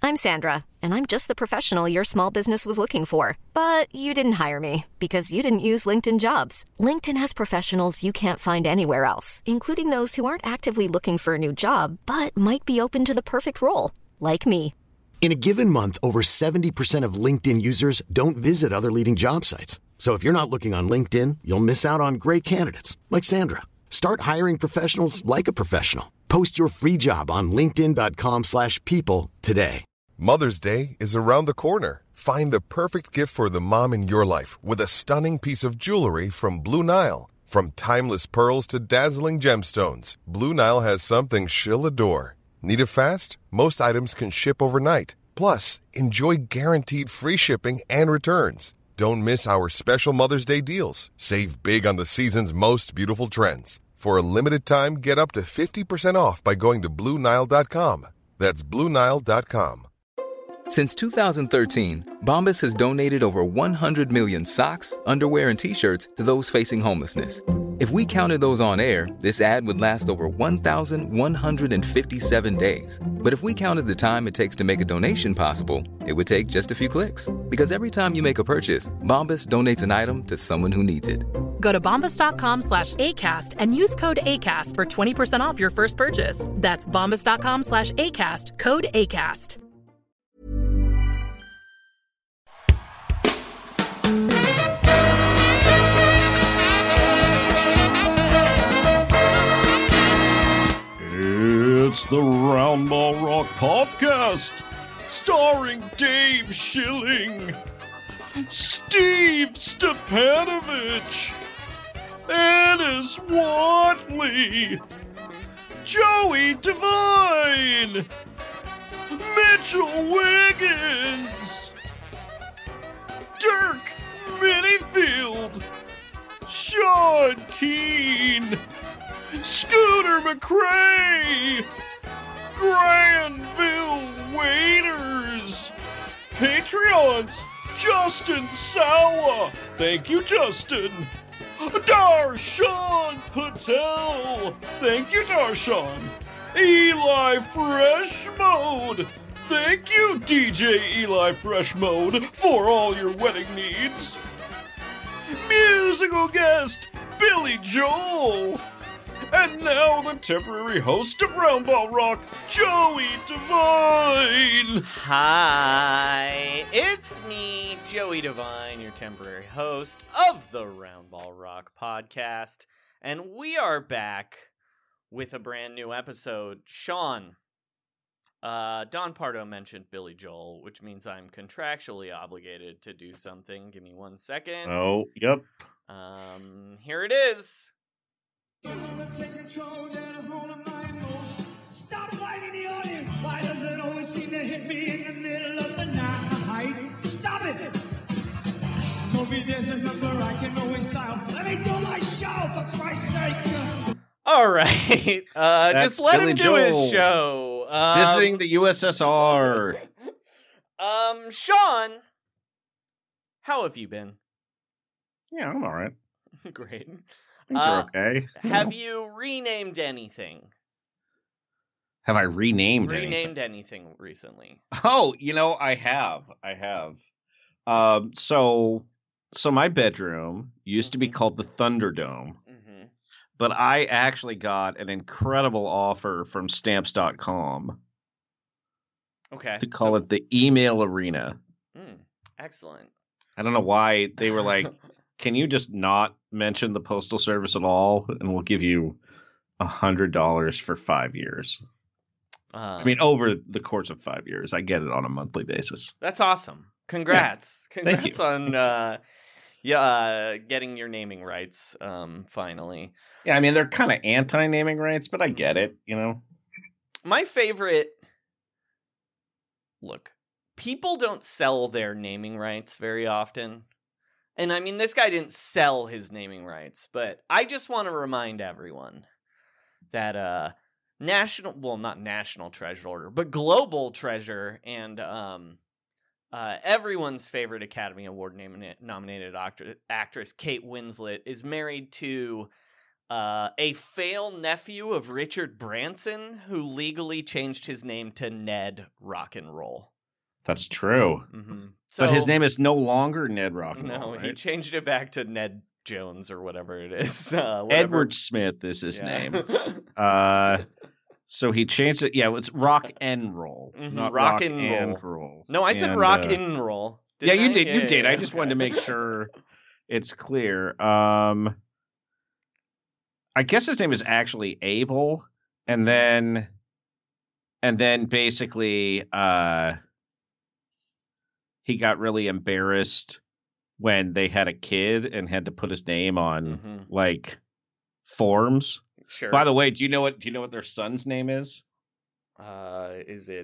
I'm Sandra, and I'm just the professional your small business was looking for. But you didn't hire me because you didn't use LinkedIn Jobs. LinkedIn has professionals you can't find anywhere else, including those who aren't actively looking for a new job, but might be open to the perfect role, like me. In a given month, over 70% of LinkedIn users don't visit other leading job sites. So if you're not looking on LinkedIn, you'll miss out on great candidates like Sandra. Start hiring professionals like a professional. Post your free job on linkedin.com/people today. Mother's Day is around the corner. Find the perfect gift for the mom in your life with a stunning piece of jewelry from Blue Nile. From timeless pearls to dazzling gemstones, Blue Nile has something she'll adore. Need it fast? Most items can ship overnight. Plus, enjoy guaranteed free shipping and returns. Don't miss our special Mother's Day deals. Save big on the season's most beautiful trends. For a limited time, get up to 50% off by going to BlueNile.com. That's BlueNile.com. Since 2013, Bombas has donated over 100 million socks, underwear, and T-shirts to those facing homelessness. If we counted those on air, this ad would last over 1,157 days. But if we counted the time it takes to make a donation possible, it would take just a few clicks. Because every time you make a purchase, Bombas donates an item to someone who needs it. Go to bombas.com/ACAST and use code ACAST for 20% off your first purchase. That's bombas.com/ACAST, code ACAST. It's the Roundball Rock Podcast, starring Dave Schilling, Steve Stepanovich, Ennis Watley, Joey Devine, Mitchell Wiggins, Dirk Minifield, Sean Keane, Scooter McCrae, Granville Waiters, Patreons, Justin Sawa, thank you Justin, Darshan Patel, thank you Darshan, Eli Fresh Mode, thank you DJ Eli Fresh Mode for all your wedding needs, musical guest Billy Joel, and now the temporary host of Roundball Rock, Joey Devine! Hi, it's me, Joey Devine, your temporary host of the Roundball Rock podcast, and we are back with a brand new episode. Sean, Don Pardo mentioned Billy Joel, which means I'm contractually obligated to do something. Give me 1 second. Oh, yep. Here it is. You're gonna take control, get a hold of my emotions. Stop blaming the audience. Why does it always seem to hit me in the middle of the night? Stop it! Told me there's a number I can always dial. Let me do my show, for Christ's sake! All right, just let Billy him do Joel his show. Visiting the USSR. Sean, how have you been? Yeah, I'm all right. Great. Things are okay. Have you renamed anything? Have I renamed anything recently? Oh, I have. So my bedroom used to be called the Thunderdome, but I actually got an incredible offer from Stamps.com. Okay. To call it the Email Arena. Excellent. I don't know why they were like, can you just not mention the Postal Service at all, and we'll give you $100 for 5 years. I mean, over the course of 5 years. I get it on a monthly basis. That's awesome. Congrats. Yeah. Congrats on getting your naming rights finally. Yeah, I mean, they're kind of anti-naming rights, but I get it, My favorite... Look, people don't sell their naming rights very often. And I mean, this guy didn't sell his naming rights, but I just want to remind everyone that not national treasure order, but global treasure and everyone's favorite Academy Award nominated actress Kate Winslet is married to a fail nephew of Richard Branson, who legally changed his name to Ned Rock and Roll. That's true. Mm-hmm. But his name is no longer Ned Rock'n'Roll. No, right? he changed it back to Ned Jones or whatever it is. Edward Smith is his name. So he changed it. Yeah, it's Rock and Roll, not Rock and Roll. No, I said Rock and Roll. Yeah, you did. You did. I just wanted to make sure it's clear. I guess his name is actually Abel, and then basically he got really embarrassed when they had a kid and had to put his name on like forms. Sure. By the way, do you know what their son's name is? Is it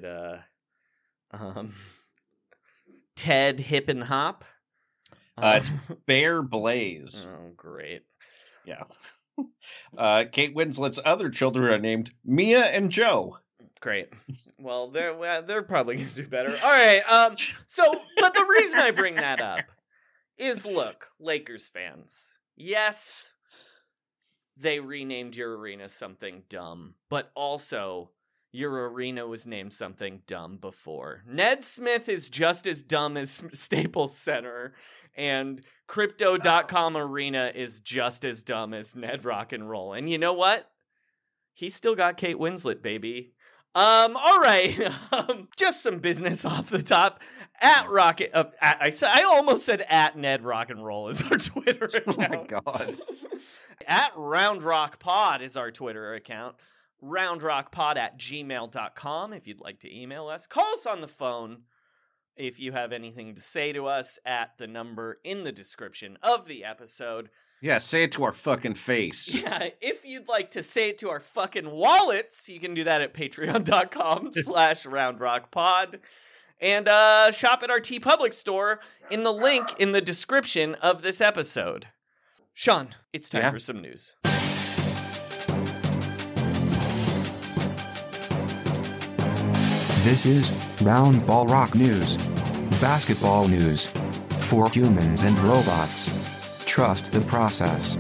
Ted Hip and Hop? It's Bear Blaze. Oh, great. Yeah. Kate Winslet's other children are named Mia and Joe. Great. Well, they're probably going to do better. All right. But the reason I bring that up is, look, Lakers fans. Yes, they renamed your arena something dumb, but also your arena was named something dumb before. Ned Smith is just as dumb as Staples Center, and Crypto.com Arena is just as dumb as Ned Rock'n'Roll. And you know what? He still got Kate Winslet, baby. All right. Just some business off the top. At Rocket, I almost said at Ned Rock'n'Roll is our Twitter account. Oh my God. At Round Rock Pod is our Twitter account. roundrockpod@gmail.com if you'd like to email us. Call us on the phone if you have anything to say to us at the number in the description of the episode. Yeah, say it to our fucking face. Yeah, if you'd like to say it to our fucking wallets, you can do that at patreon.com/roundrockpod. And shop at our TeePublic store in the link in the description of this episode. Sean, it's time for some news. This is Round Ball Rock News. Basketball news. For humans and robots. Trust the process.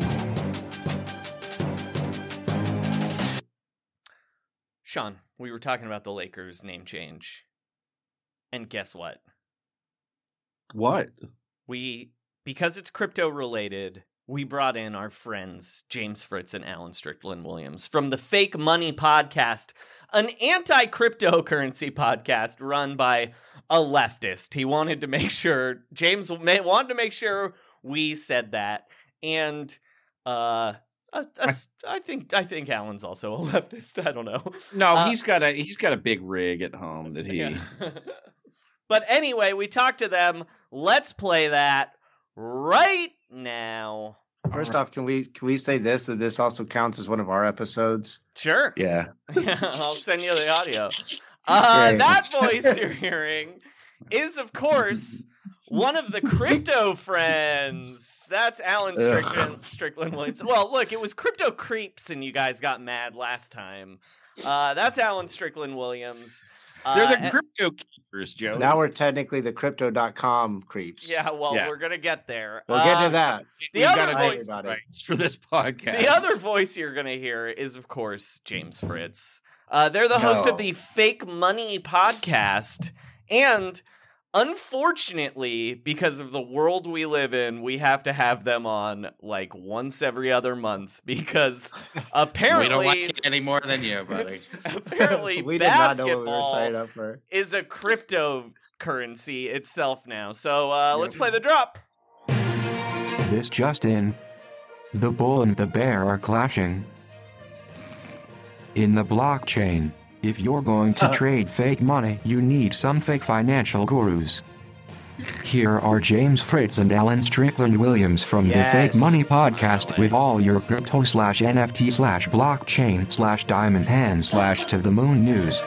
Sean, we were talking about the Lakers name change. And guess what? What? Because it's crypto related, we brought in our friends James Fritz and Alan Strickland Williams from the Fake Money Podcast, an anti-cryptocurrency podcast run by a leftist. He wanted to make sure, James wanted to make sure we said that. And I think Alan's also a leftist. I don't know. No, he's got a big rig at home that he. Yeah. But anyway, we talked to them. Let's play that right now. First off, can we say that this also counts as one of our episodes? Sure. Yeah. I'll send you the audio. That voice you're hearing is, of course, one of the crypto friends. That's Alan Strickland Williams. Well, look, it was Crypto Creeps, and you guys got mad last time. That's Alan Strickland Williams. They're the crypto keepers, Joe. Now we're technically the Crypto.com creeps. Yeah, we're going to get there. We'll get to that. The other voice rights for this podcast. The other voice you're going to hear is, of course, James Fritz. They're the host of the Fake Money Podcast. And unfortunately, because of the world we live in, we have to have them on like once every other month because apparently... We don't like it any more than you, buddy. Apparently we did not know what we were basketball signing up for. is a cryptocurrency itself now. So let's play the drop. This just in. The bull and the bear are clashing. In the blockchain, if you're going to trade fake money, you need some fake financial gurus. Here are James Fritz and Alan Strickland Williams from the Fake Money Podcast with all your crypto/NFT/blockchain/diamond hand/to the moon news.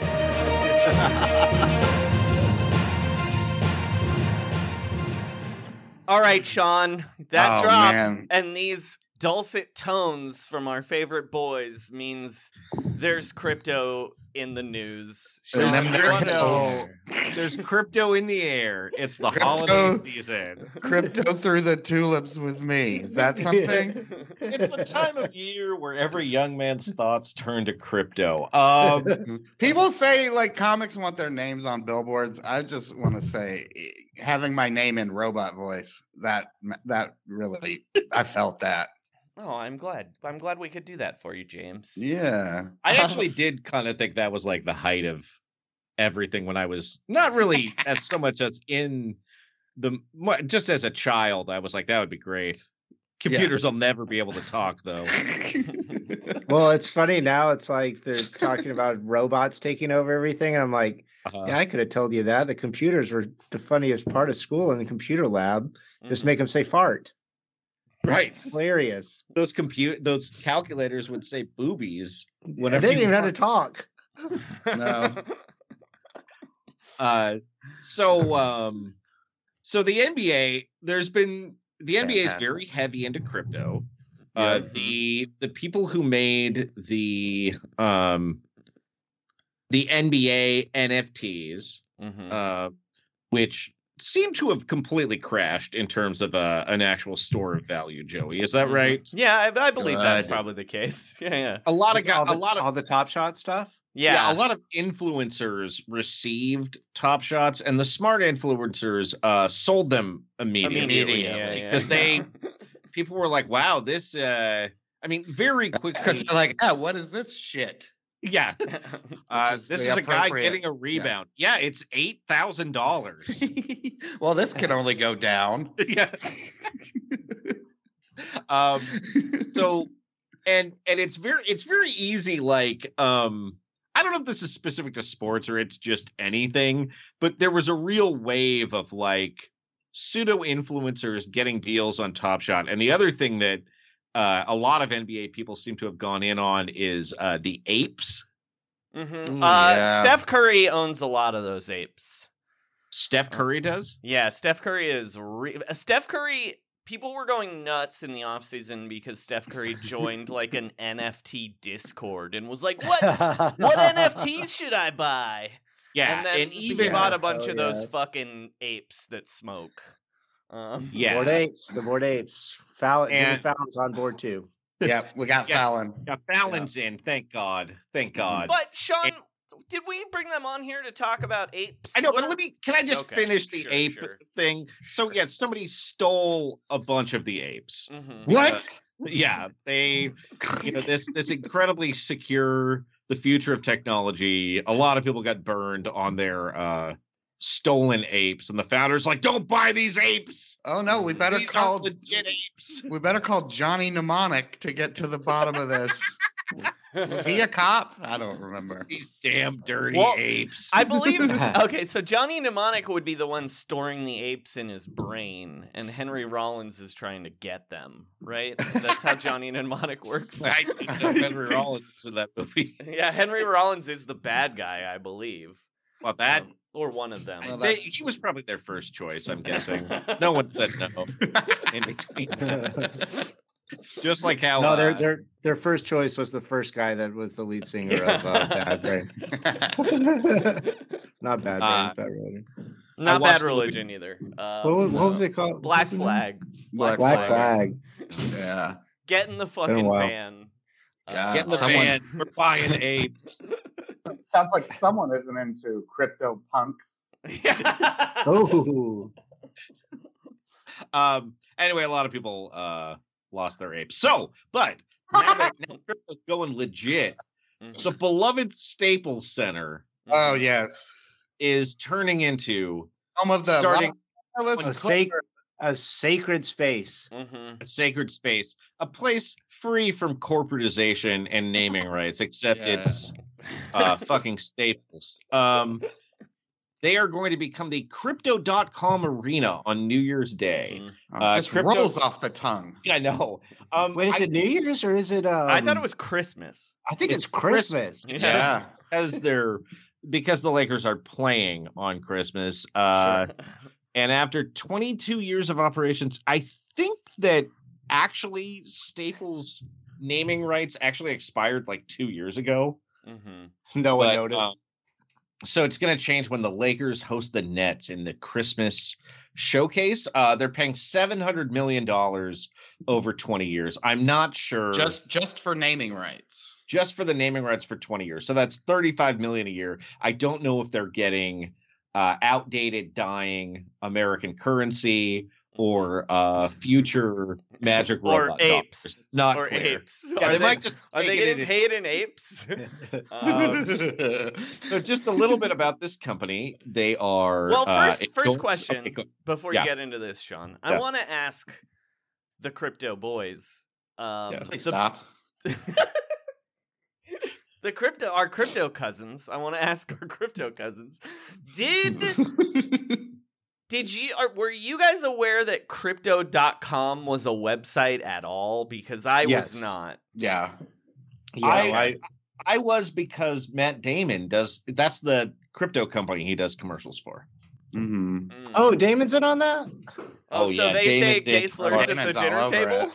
All right, Sean, that drop man. and these dulcet tones from our favorite boys means there's crypto in the news. There's Sean, do you want to- There's crypto in the air. It's the Crypto. holiday season. Crypto through the tulips with me. Is that something? It's the time of year where every young man's thoughts turn to crypto. People say like comics want their names on billboards. I just want to say having my name in robot voice, that really, I felt that. Oh, I'm glad. I'm glad we could do that for you, James. Yeah. I actually did kind of think that was like the height of everything when I was not really as so much as in just as a child. I was like, that would be great. Computers will never be able to talk, though. Well, it's funny now. It's like they're talking about robots taking over everything. And I'm like, yeah, I could have told you that. The computers were the funniest part of school in the computer lab. Just make them say fart. Right. It's hilarious. Those calculators would say boobies. They didn't even have to talk. No. So the NBA, the NBA is very heavy into crypto. The people who made the NBA NFTs, which seem to have completely crashed in terms of an actual store of value. Joey, is that right? Yeah, I believe that's probably the case. Yeah. All the Top Shot stuff. Yeah, a lot of influencers received Top Shots, and the smart influencers sold them immediately because people were like, "Wow, this." Very quickly. Because they're like, what is this shit? Yeah, this is a guy getting a rebound. Yeah, it's $8,000. Well, this can only go down. Yeah. So, and it's very easy. Like, I don't know if this is specific to sports or it's just anything, but there was a real wave of like pseudo influencers getting deals on Top Shot. And the other thing that a lot of NBA people seem to have gone in on is the apes. Steph Curry owns a lot of those apes. Steph Curry does? Yeah, Steph Curry is... Steph Curry... People were going nuts in the offseason because Steph Curry joined like an NFT Discord and was like, what NFTs should I buy? Yeah, and then he bought a bunch of those fucking apes that smoke. Bored apes. The Bored Apes. Jimmy Fallon's on board too. Yeah, we got Fallon. Got Fallon's in. Thank God. Thank God. But Sean, did we bring them on here to talk about apes? I know, but can I just finish the ape thing? So yeah, somebody stole a bunch of the apes. What? Yeah, they, this incredibly secure, the future of technology. A lot of people got burned on their stolen apes, and the founder's like, don't buy these apes. Oh no, we better these call legit apes. We better call Johnny Mnemonic to get to the bottom of this. Was he a cop? I don't remember. These damn dirty apes. I believe. Okay, so Johnny Mnemonic would be the one storing the apes in his brain, and Henry Rollins is trying to get them. Right? That's how Johnny Mnemonic works. I think Henry Rollins is in that movie. Yeah, Henry Rollins is the bad guy, I believe. Well, that. Or one of them. He was probably their first choice, I'm guessing. No one said no in between. Just like how their first choice was the first guy that was the lead singer of Bad Brains. Not Bad Brains, Bad Religion. Not Bad Religion either. What was it called? Black Flag. Black Flag. Yeah. Get in the fucking van. Get in the van. We're buying apes. Sounds like someone isn't into crypto punks. Oh. Anyway, a lot of people lost their apes. So, but now crypto's going legit. The beloved Staples Center. Oh yes, is turning into home of the starting a sacred space. A sacred space, a place free from corporatization and naming rights, except it's fucking Staples. They are going to become the Crypto.com arena on New Year's Day. Just rolls off the tongue. I know. Wait, is it New Year's or is it? I thought it was Christmas. I think it's Christmas. Yeah, because the Lakers are playing on Christmas. Sure. And after 22 years of operations, I think that actually Staples naming rights actually expired like 2 years ago. No one noticed. So it's going to change when the Lakers host the Nets in the Christmas showcase. They're paying $700 million over 20 years. I'm not sure. Just for naming rights. Just for the naming rights for 20 years. So that's $35 million a year. I don't know if they're getting outdated, dying American currency or future magic robot apes. Dollars. Not or clear. Apes. Yeah, they might just are they getting paid in apes? So just a little bit about this company. They are first question before you get into this, Sean. Yeah. I want to ask the crypto boys. Please stop. Our crypto cousins. I want to ask our crypto cousins. Were you guys aware that crypto.com was a website at all? Because I was not. Yeah. I was, because Matt Damon that's the crypto company he does commercials for. Mm-hmm. Oh, Damon's in on that? So yeah, they Damon say gay slurs at the dinner table?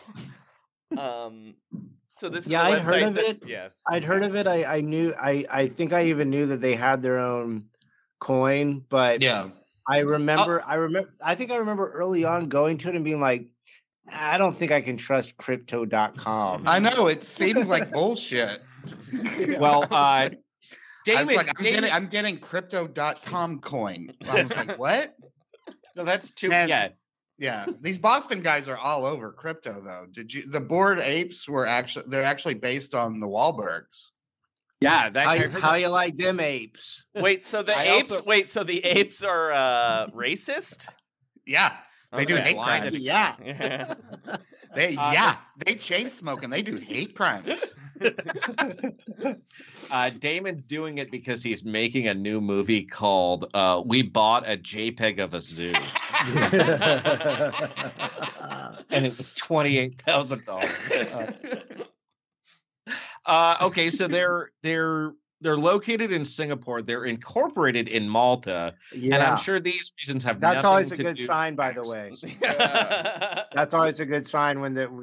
So this is a website I'd heard of it. Yeah. I'd heard of it. I think I even knew that they had their own coin, but yeah. I think I remember early on going to it and being like, I don't think I can trust crypto.com. I know, it seemed like bullshit. Well, Damon, I'm getting crypto.com coin. I was like, what? No, that's too Yeah, these Boston guys are all over crypto though. The Bored Apes they're actually based on the Wahlbergs. Yeah, how you like them apes? Wait, so the apes are racist? Yeah. They do hate crimes. Yeah. They chain smoke and they do hate crimes. Damon's doing it because he's making a new movie called We Bought a JPEG of a Zoo. And it was $28,000. Okay, so they're located in Singapore. They're incorporated in Malta, and I'm sure these reasons have. That's nothing always a to good do sign, by the way. That's always a good sign when they're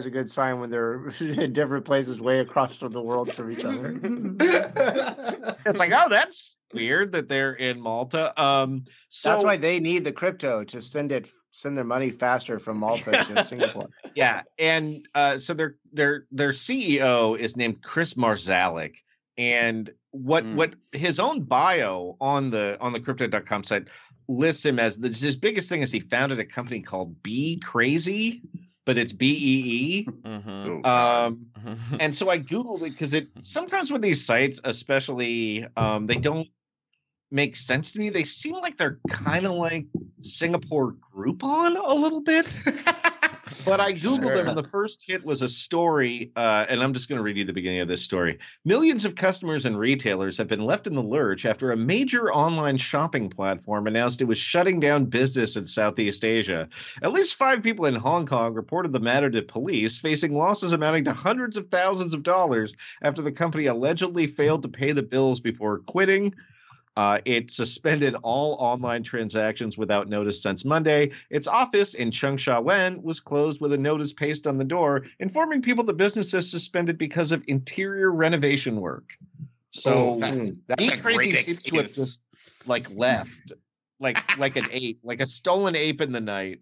in different places way across the world from each other. It's like, oh, that's weird that they're in Malta. So that's why they need the crypto to send their money faster from Malta to Singapore. Yeah, and so their CEO is named Chris Marzalek. And what his own bio on the crypto.com site lists him as his biggest thing is he founded a company called Be Crazy, but it's BEE. Mm-hmm. And so I Googled it because sometimes with these sites, especially, they don't make sense to me. They seem like they're kind of like Singapore Groupon a little bit. But I Googled them, and the first hit was a story, and I'm just going to read you the beginning of this story. Millions of customers and retailers have been left in the lurch after a major online shopping platform announced it was shutting down business in Southeast Asia. At least 5 people in Hong Kong reported the matter to police, facing losses amounting to hundreds of thousands of dollars after the company allegedly failed to pay the bills before quitting. It suspended all online transactions without notice since Monday. Its office in Cheung Wen was closed with a notice pasted on the door informing people the business is suspended because of interior renovation work. So that's Be Crazy seems to have just left like an ape, like a stolen ape in the night.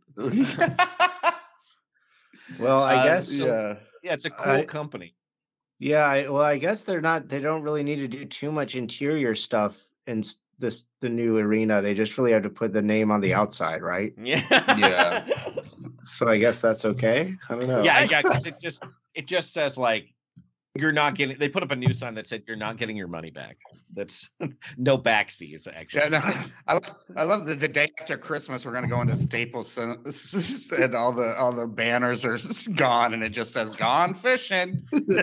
Well, I guess it's a cool company. Yeah, I guess they don't really need to do too much interior stuff in the new arena. They just really have to put the name on the outside, right? Yeah. So I guess that's okay. I don't know. Yeah, because it just says you're not getting. They put up a new sign that said you're not getting your money back. That's no backsies, actually. Yeah, no, I love the day after Christmas we're gonna go into Staples and all the banners are gone and it just says "Gone Fishing."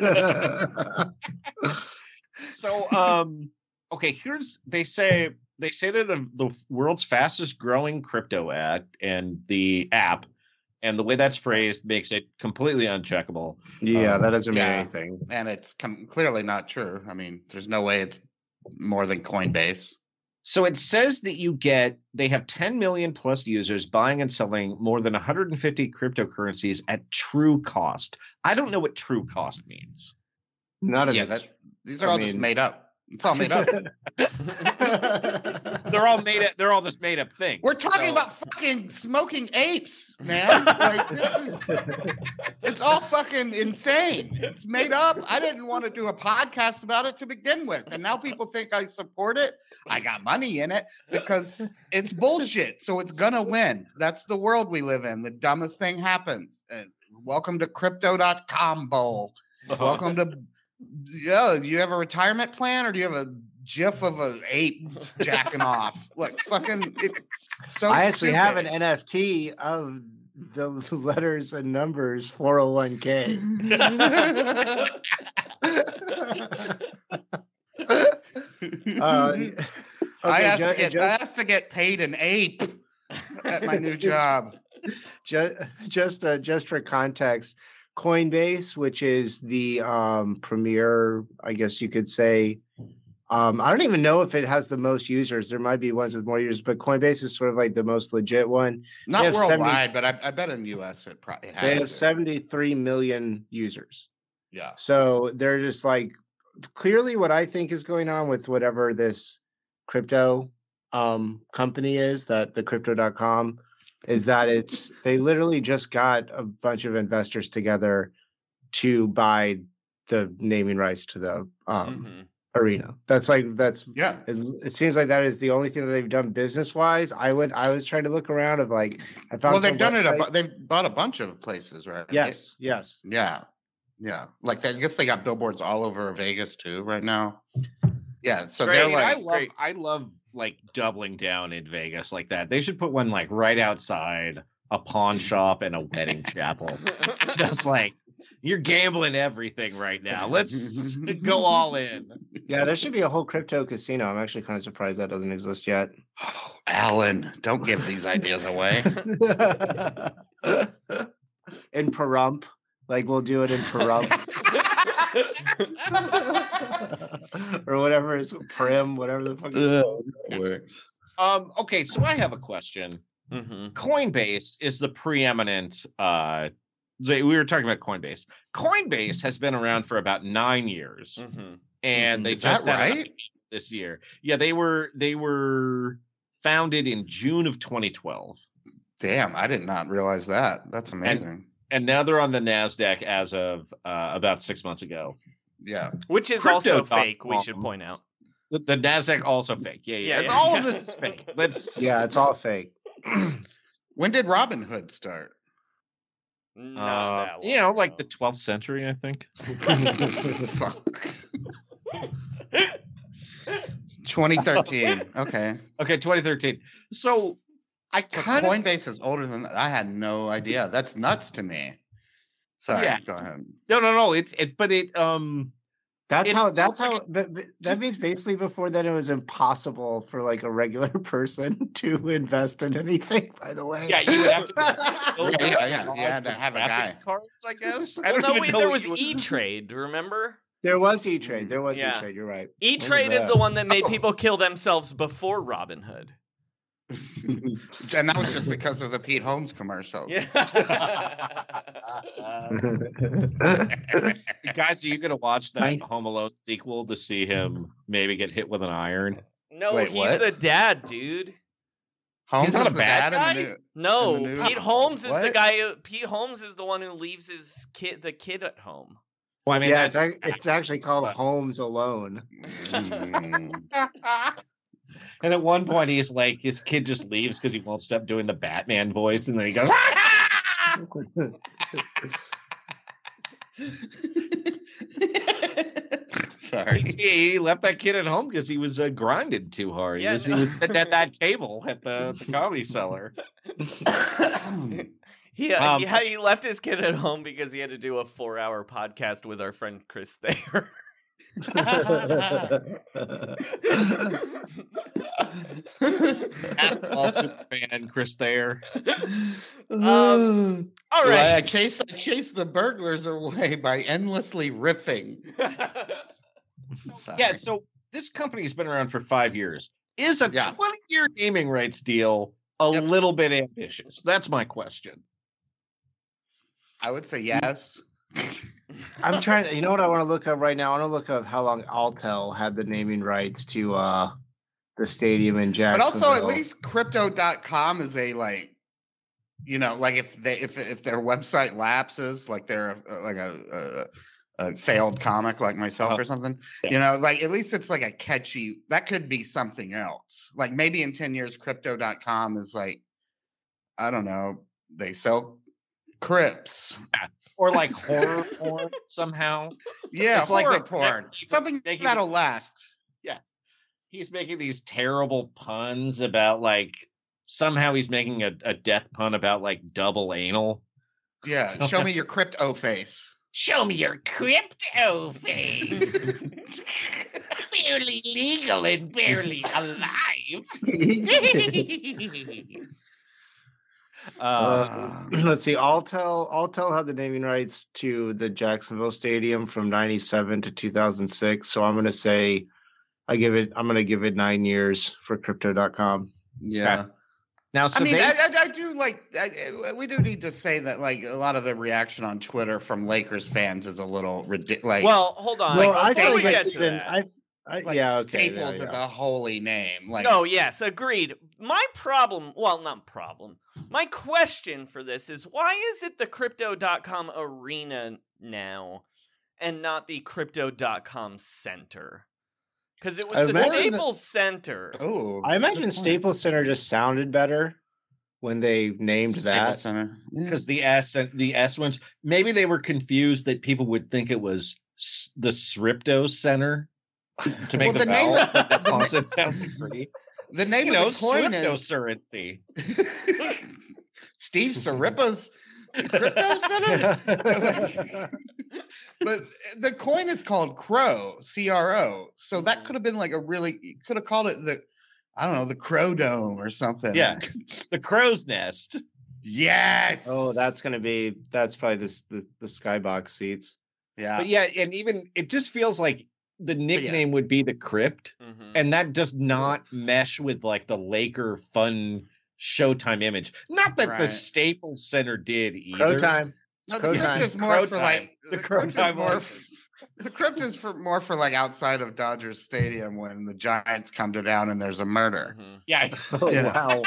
So okay, they say they're the world's fastest growing crypto app, and the way that's phrased makes it completely uncheckable. Yeah, that doesn't mean anything. And it's clearly not true. I mean, there's no way it's more than Coinbase. So it says that they have 10 million plus users buying and selling more than 150 cryptocurrencies at true cost. I don't know what true cost means. None of Yeah, it. these are all just made up. It's all made up. They're all made up. They're all just made up things. We're talking about fucking smoking apes, man. Like it's all fucking insane. It's made up. I didn't want to do a podcast about it to begin with, and now people think I support it. I got money in it because it's bullshit. So it's gonna win. That's the world we live in. The dumbest thing happens. Welcome to Crypto.com Bowl. Welcome to. Yeah, you have a retirement plan, or do you have a GIF of an ape jacking off? Like fucking, it's so. I actually stupid. have an NFT of the letters and numbers 401k. I asked to get paid an ape at my new job. Just for context, Coinbase, which is the premier, I guess you could say. I don't even know if it has the most users. There might be ones with more users, but Coinbase is sort of like the most legit one. Not worldwide, but I bet in the US it has. They have 73 million users. Yeah. So they're just like clearly what I think is going on with whatever this crypto company is, that the Crypto.com, is that they literally just got a bunch of investors together to buy the naming rights to the arena. It seems like that is the only thing that they've done business wise. I was trying to look around of like I found. Well, they've done it. They've bought a bunch of places, right? Yes. Yeah. Like I guess they got billboards all over Vegas too right now. Yeah. So they're like, I love like doubling down in Vegas like that. They should put one like right outside a pawn shop and a wedding chapel. Just like, you're gambling everything right now. Let's go all in. Yeah, there should be a whole crypto casino. I'm actually kind of surprised that doesn't exist yet. Oh, Alan, don't give these ideas away. In Pahrump. Like we'll do it in Pahrump. Or whatever is Prim, whatever the fuck it works. Okay, so I have a question. Coinbase is the preeminent we were talking about Coinbase. Coinbase has been around for about 9 years. And they just had this year. Yeah, they were founded in June of 2012. Damn, I did not realize that. That's amazing. And now they're on the NASDAQ as of about 6 months ago. Yeah. Which is also fake, we should point out. The NASDAQ also fake. Yeah. And all of this is fake. Yeah, it's all fake. When did Robinhood start? Not that long like the 12th century, I think. Fuck. 2013. Okay, 2013. So Coinbase is older than that. I had no idea. That's nuts to me. Sorry, go ahead. No. That means basically before then it was impossible for like a regular person to invest in anything, by the way. Yeah, you would have to you had to have a guy. Cards, I guess. There was E-Trade, remember? There was E-Trade. E-Trade, you're right. E-Trade is the one that made people kill themselves before Robinhood. And that was just because of the Pete Holmes commercial. Yeah. Guys, are you gonna watch that Home Alone sequel to see him maybe get hit with an iron? No, he's the dad, dude. Holmes he's not a bad guy. No, Pete Holmes is the guy. Pete Holmes is the one who leaves the kid at home. Well, I mean, yeah, it's actually called Holmes Alone. And at one point, he's like, his kid just leaves because he won't stop doing the Batman voice, and then he goes, Sorry. He left that kid at home because he was grinding too hard. He was sitting at that table at the Comedy Cellar. He left his kid at home because he had to do a 4-hour podcast with our friend Chris Thayer. Basketball superfan Chris Thayer. All right. I chased the burglars away by endlessly riffing. Yeah, so this company's been around for 5 years. Is a 20-year naming rights deal a little bit ambitious? That's my question. I would say yes. I'm trying to, you know what I want to look up right now? I want to look up how long Alltel had the naming rights to the stadium in Jacksonville. But also, at least crypto.com is a like, you know, like if their website lapses, like they're like a failed comic like myself or something, you know, like at least it's like a catchy, that could be something else. Like maybe in 10 years, crypto.com is like, I don't know, they sell Crips. Or like horror porn somehow. Yeah, it's horror like porn. Something that'll last. Yeah. He's making these terrible puns about like, somehow he's making a death pun about like double anal. Yeah, show me your crypto face. Show me your crypto face. Barely legal and barely alive. Let's see. Alltel had the naming rights to the Jacksonville Stadium from 97 to 2006. So I'm going to say I'm going to give it 9 years for crypto.com. Yeah. Okay. Now, so I mean, I do like, we do need to say that like a lot of the reaction on Twitter from Lakers fans is a little ridiculous. Like, well, hold on. Well, like, I feel we like get to that. yeah, okay, Staples is a holy name. Like, no, yes, agreed. My problem, well, not problem. My question for this is, why is it the Crypto.com Arena now and not the Crypto.com Center? Because it was the Staples Center. Oh, I imagine Staples Center just sounded better when they named that. Because the S ones, maybe they were confused that people would think it was the Sripto Center to make the vowel. The concept sounds pretty. The name of the coin is Sriptocurrency. Steve Saripa's crypto center. But the coin is called Crow, CRO. So that could have been like you could have called it the Crow Dome or something. Yeah, the Crow's Nest. Yes. Oh, that's probably the skybox seats. Yeah. But yeah, and even it just feels like the nickname would be the Crypt, and that does not mesh with like the Laker fun Showtime image. Not that the Staples Center did either. Showtime. No, the Crypt is more for like the Crypt is more for like outside of Dodgers Stadium when the Giants come to town and there's a murder. Yeah. Oh, wow.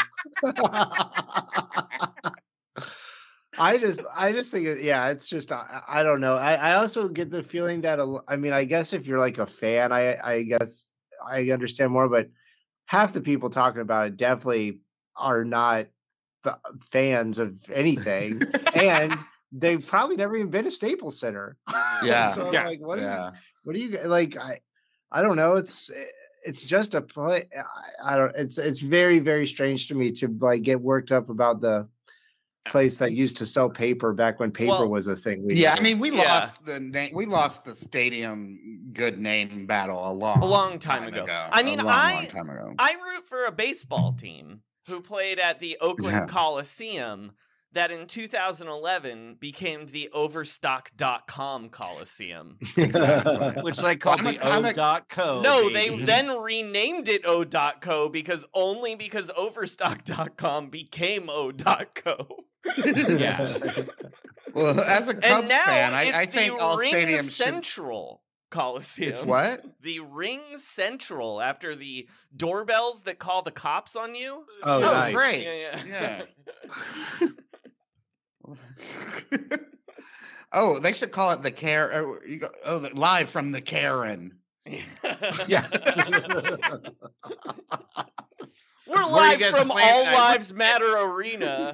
I just think it's just I don't know. I also get the feeling that I mean, I guess if you're like a fan, I guess I understand more, but half the people talking about it definitely are not fans of anything, and they've probably never even been to Staples Center. Yeah. So like, what do you like? I don't know. It's just a play. It's very, very strange to me to like get worked up about the place that used to sell paper back when paper was a thing. I mean, we lost the name. We lost the stadium good name battle a long time ago. I mean, long time ago. I root for a baseball team who played at the Oakland Coliseum that in 2011 became the Overstock.com Coliseum. Exactly. Which they called the O.co. No, they then renamed it O.co because Overstock.com became O.co. Yeah. Well, as a Cubs fan, I it's think the all Ring stadiums Central Coliseum. It's what? The Ring Central, after the doorbells that call the cops on you. Oh, nice. Great. Yeah. Oh, they should call it the Karen. Live from the Karen. Yeah. We're live from All Lives Matter Arena.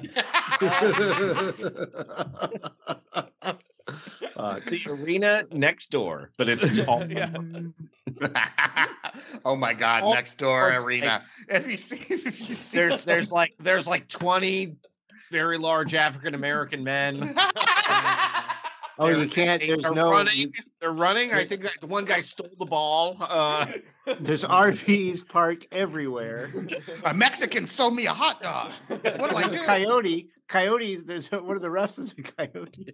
The arena next door, but it's all. Oh my God! All next door sports arena. If you see, there's like 20 very large African American men. Oh, you can't. There's no. Running. They're running. I think that one guy stole the ball. There's RVs parked everywhere. A Mexican sold me a hot dog. What do I do? Coyote. Coyotes. There's one of the refs is a coyote.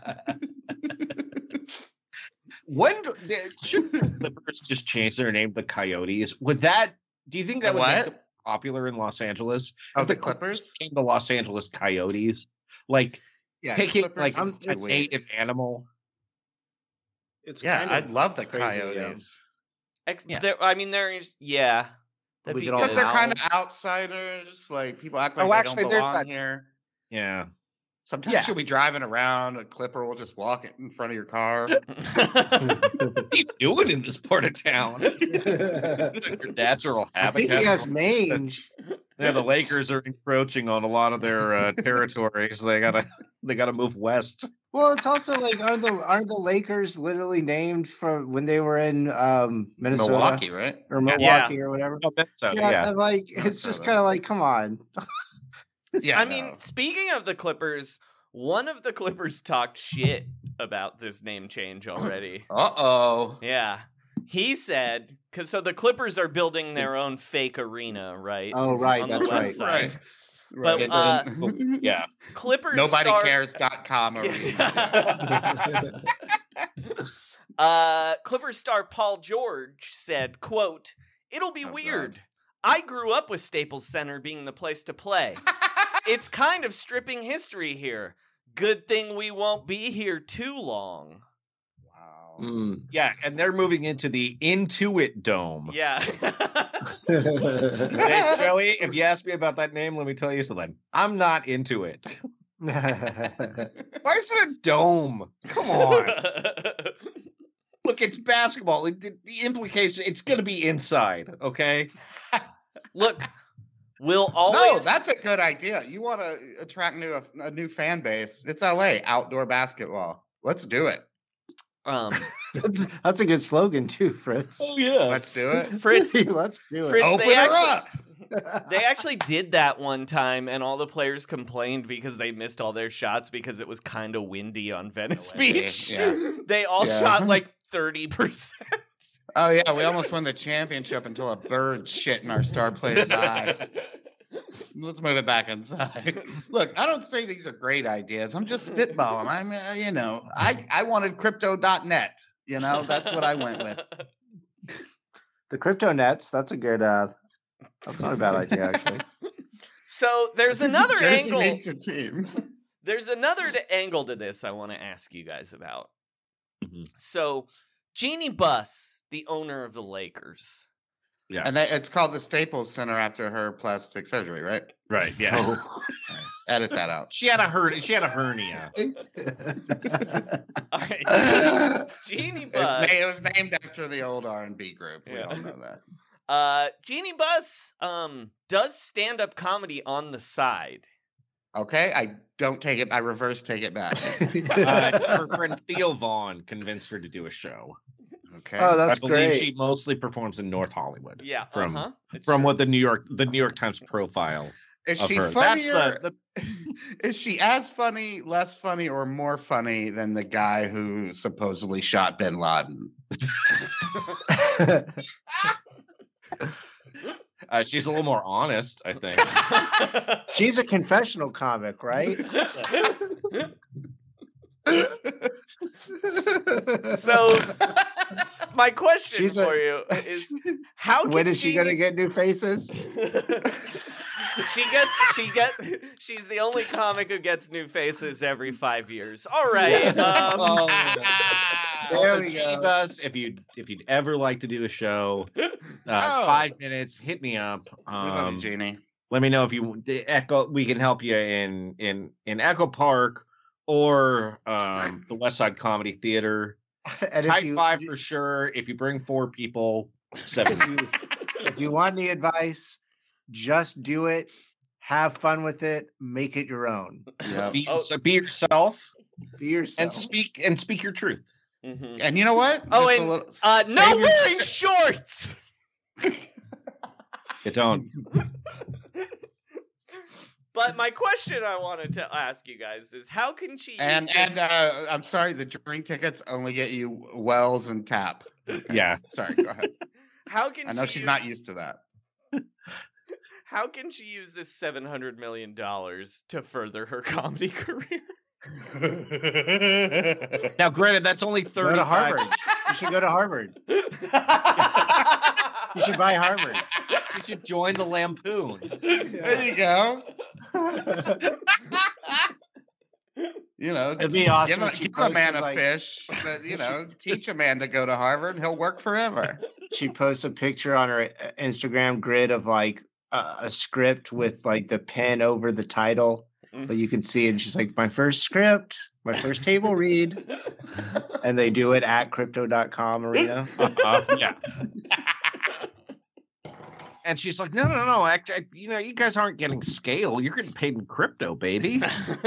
When should the Clippers just change their name to Coyotes? Would that? Do you think that would make them popular in Los Angeles? Oh, the Clippers came to Los Angeles Coyotes, like picking Clippers like a native animal. It's I'd love the crazy, Coyotes. Because they're kind of outsiders. Like people act like they don't belong here. Yeah. Sometimes you'll be driving around, a Clipper will just walk in front of your car. What are you doing in this part of town? It's like your natural habitat. I think he has mange. Yeah, the Lakers are encroaching on a lot of their territories. They gotta move west. Well, it's also like aren't the Lakers literally named from when they were in Minnesota, Milwaukee, right? Or Milwaukee or whatever. Oh, Minnesota, yeah. Like it's just kind of like, come on. Yeah, I mean, speaking of the Clippers, one of the Clippers talked shit about this name change already. Uh-oh. Yeah. He said, so the Clippers are building their own fake arena, right? Oh, right. On That's the west right. side. Right. But, yeah. Clippers NobodyCares.com arena. Clippers star Paul George said, quote, "It'll be weird. God. I grew up with Staples Center being the place to play. It's kind of stripping history here. Good thing we won't be here too long." Wow. Yeah, and they're moving into the Intuit Dome. Yeah. Hey, Joey, if you ask me about that name, let me tell you something. I'm not into it. Why is it a dome? Come on. Look, it's basketball. The implication, it's going to be inside, okay? Look, we'll always... No, that's a good idea. You want to attract a new fan base. It's LA, outdoor basketball. Let's do it. That's a good slogan too, Fritz. Oh yeah, let's do it, Fritz. Let's do it. Fritz, open her up. They actually did that one time, and all the players complained because they missed all their shots because it was kind of windy on Venice Beach. Yeah. They all shot like 30%. Oh yeah, we almost won the championship until a bird shit in our star player's eye. Let's move it back inside. Look, I don't say these are great ideas. I'm just spitballing. I mean, I wanted crypto.net. That's what I went with. The crypto nets. That's a good. That's not a bad idea, actually. So there's another Jersey angle. Needs a team. There's another angle to this I want to ask you guys about. Mm-hmm. So, Jeannie Buss, the owner of the Lakers. Yeah, and it's called the Staples Center after her plastic surgery, right? Right. Yeah. Oh. Edit that out. She had a hernia. All right. Jeannie Buss. It was named after the old R&B group. We all know that. Jeannie Buss does stand-up comedy on the side. Okay, I don't take it. I reverse take it back. Her friend Theo Vaughn convinced her to do a show. Okay. Oh, that's I believe great. She mostly performs in North Hollywood. Yeah, from true. What the New York Times profile. Is of she her. funnier? Is she as funny, less funny, or more funny than the guy who supposedly shot Bin Laden? She's a little more honest, I think. She's a confessional comic, right? So, my question for you is: how? When is she going to get new faces? She's the only comic who gets new faces every 5 years. All right. There we go. Buss, if you'd ever like to do a show, 5 minutes, hit me up. We love you, Jeannie. Let me know if you Echo. We can help you in Echo Park or the West Side Comedy Theater. Type 5 for sure. If you bring 4 people, 7. If you want any advice, just do it. Have fun with it. Make it your own. Yep. Be yourself. Be yourself. And speak your truth. Mm-hmm. And you know what? Oh, and no wearing shorts. You don't. But my question I wanted to ask you guys is, how can she? And I'm sorry, the drink tickets only get you Wells and Tap. Okay. Yeah. Sorry. Go ahead. How can I know she's not used to that. How can she use this $700 million to further her comedy career? Now, granted, that's only 35. Go to Harvard. You should go to Harvard. You should buy Harvard. You should join the Lampoon. There you go. You know, it'd be awesome. Give a man a fish, but teach a man to go to Harvard, and he'll work forever. She posts a picture on her Instagram grid of like a script with like the pen over the title, but you can see it. And she's like, "My first script, my first table read," and they do it at crypto.com arena. Yeah. And she's like, no. Actually, you guys aren't getting scale. You're getting paid in crypto, baby.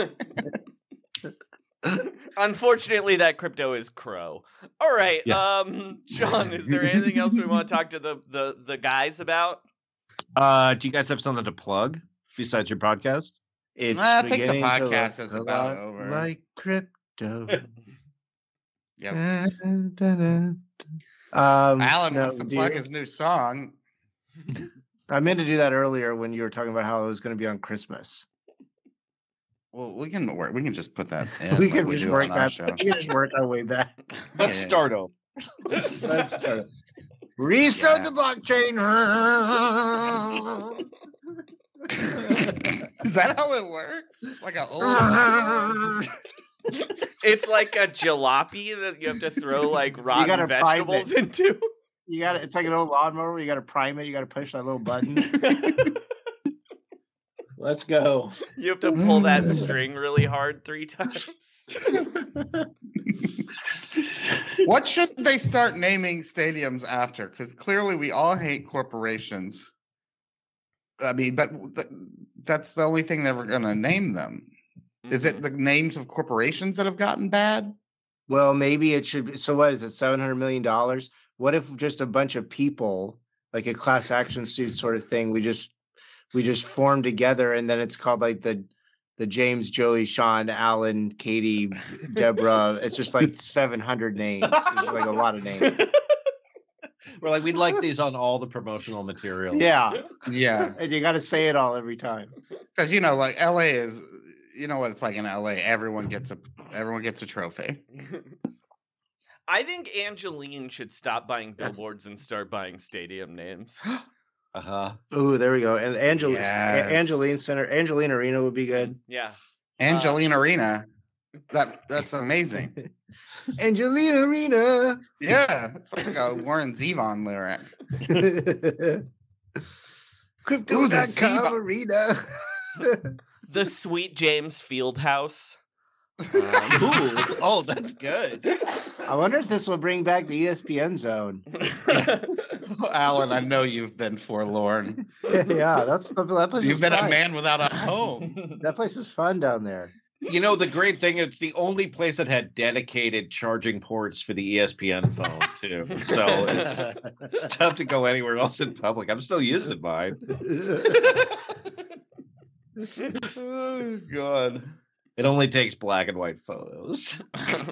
Unfortunately, that crypto is crow. All right, Yeah. Sean, is there anything else we want to talk to the guys about? Do you guys have something to plug besides your podcast? I think the podcast is about over. Like crypto. Yep. Alan wants to plug his new song. I meant to do that earlier when you were talking about how it was going to be on Christmas. Well, we can just put that in. We can just work that. We can just work our way back. Let's start over. Let's start. Restart the blockchain. Is that how it works? Like an old. It's like a jalopy that you have to throw like rotten vegetables into. You got it's like an old lawnmower. You got to prime it. You got to push that little button. Let's go. You have to pull that string really hard 3 times. What should they start naming stadiums after? Because clearly we all hate corporations. I mean, but that's the only thing that we're going to name them. Mm-hmm. Is it the names of corporations that have gotten bad? Well, maybe it should be. So what is it, $700 million? What if just a bunch of people, like a class action suit sort of thing, we just form together, and then it's called like the James, Joey, Sean, Alan, Katie, Deborah. It's just like 700 names. It's like a lot of names. We're like, we'd like these on all the promotional materials. Yeah. Yeah. And you got to say it all every time. Because, like LA is, what it's like in LA. Everyone gets a trophy. I think Angeline should stop buying billboards and start buying stadium names. Oh, there we go. And Angeline Center, Angeline Arena would be good. Yeah. Angeline Arena. That's amazing. Angeline Arena. Yeah. It's like a Warren Zevon lyric. Crypto.com Arena. The Sweet James Fieldhouse. Oh, that's good. I wonder if this will bring back the ESPN zone. Alan, I know you've been forlorn. Yeah, that place. You've been a man without a home. That place was fun down there. The great thing, it's the only place that had dedicated charging ports for the ESPN phone, too. So it's tough to go anywhere else in public. I'm still using mine. Oh, God. It only takes black and white photos.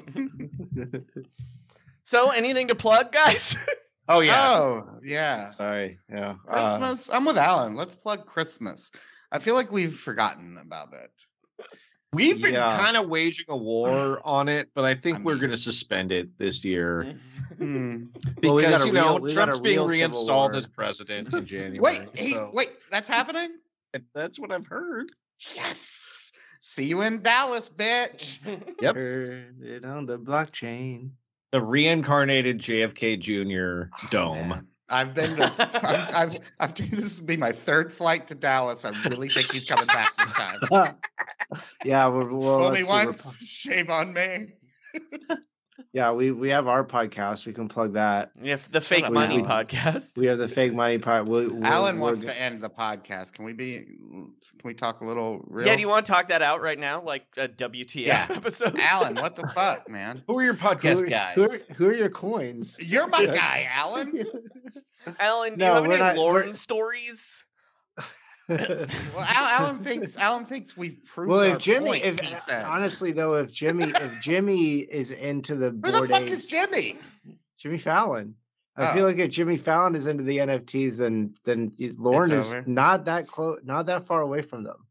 So, anything to plug, guys? Oh, yeah. Oh, yeah. Sorry. Yeah. Christmas. I'm with Alan. Let's plug Christmas. I feel like we've forgotten about it. We've been kind of waging a war on it, but I think we're going to suspend it this year. Because, Trump's being reinstalled as president in January. Wait, that's happening? That's what I've heard. Yes. See you in Dallas, bitch. Yep. Heard it on the blockchain. The reincarnated JFK Jr. dome. Man. I've been to, this will be my 3rd flight to Dallas. I really think he's coming back this time. Yeah, only once. Shame on me. Yeah, we have our podcast. We can plug that. If the Fake Money podcast. We have the Fake Money podcast. Alan wants to end the podcast. Can we talk a little real? Yeah, do you want to talk that out right now? Like a WTF episode? Alan, what the fuck, man? Who are your podcast guys? Who are your coins? You're my guy, Alan. Alan, do you have any Lauren stories? Well, Alan thinks we've proved. Well, if Jimmy, honestly though, if Jimmy is into the board, who the fuck is Jimmy? Jimmy Fallon. I feel like if Jimmy Fallon is into the NFTs, then Lauren is not that close, not that far away from them.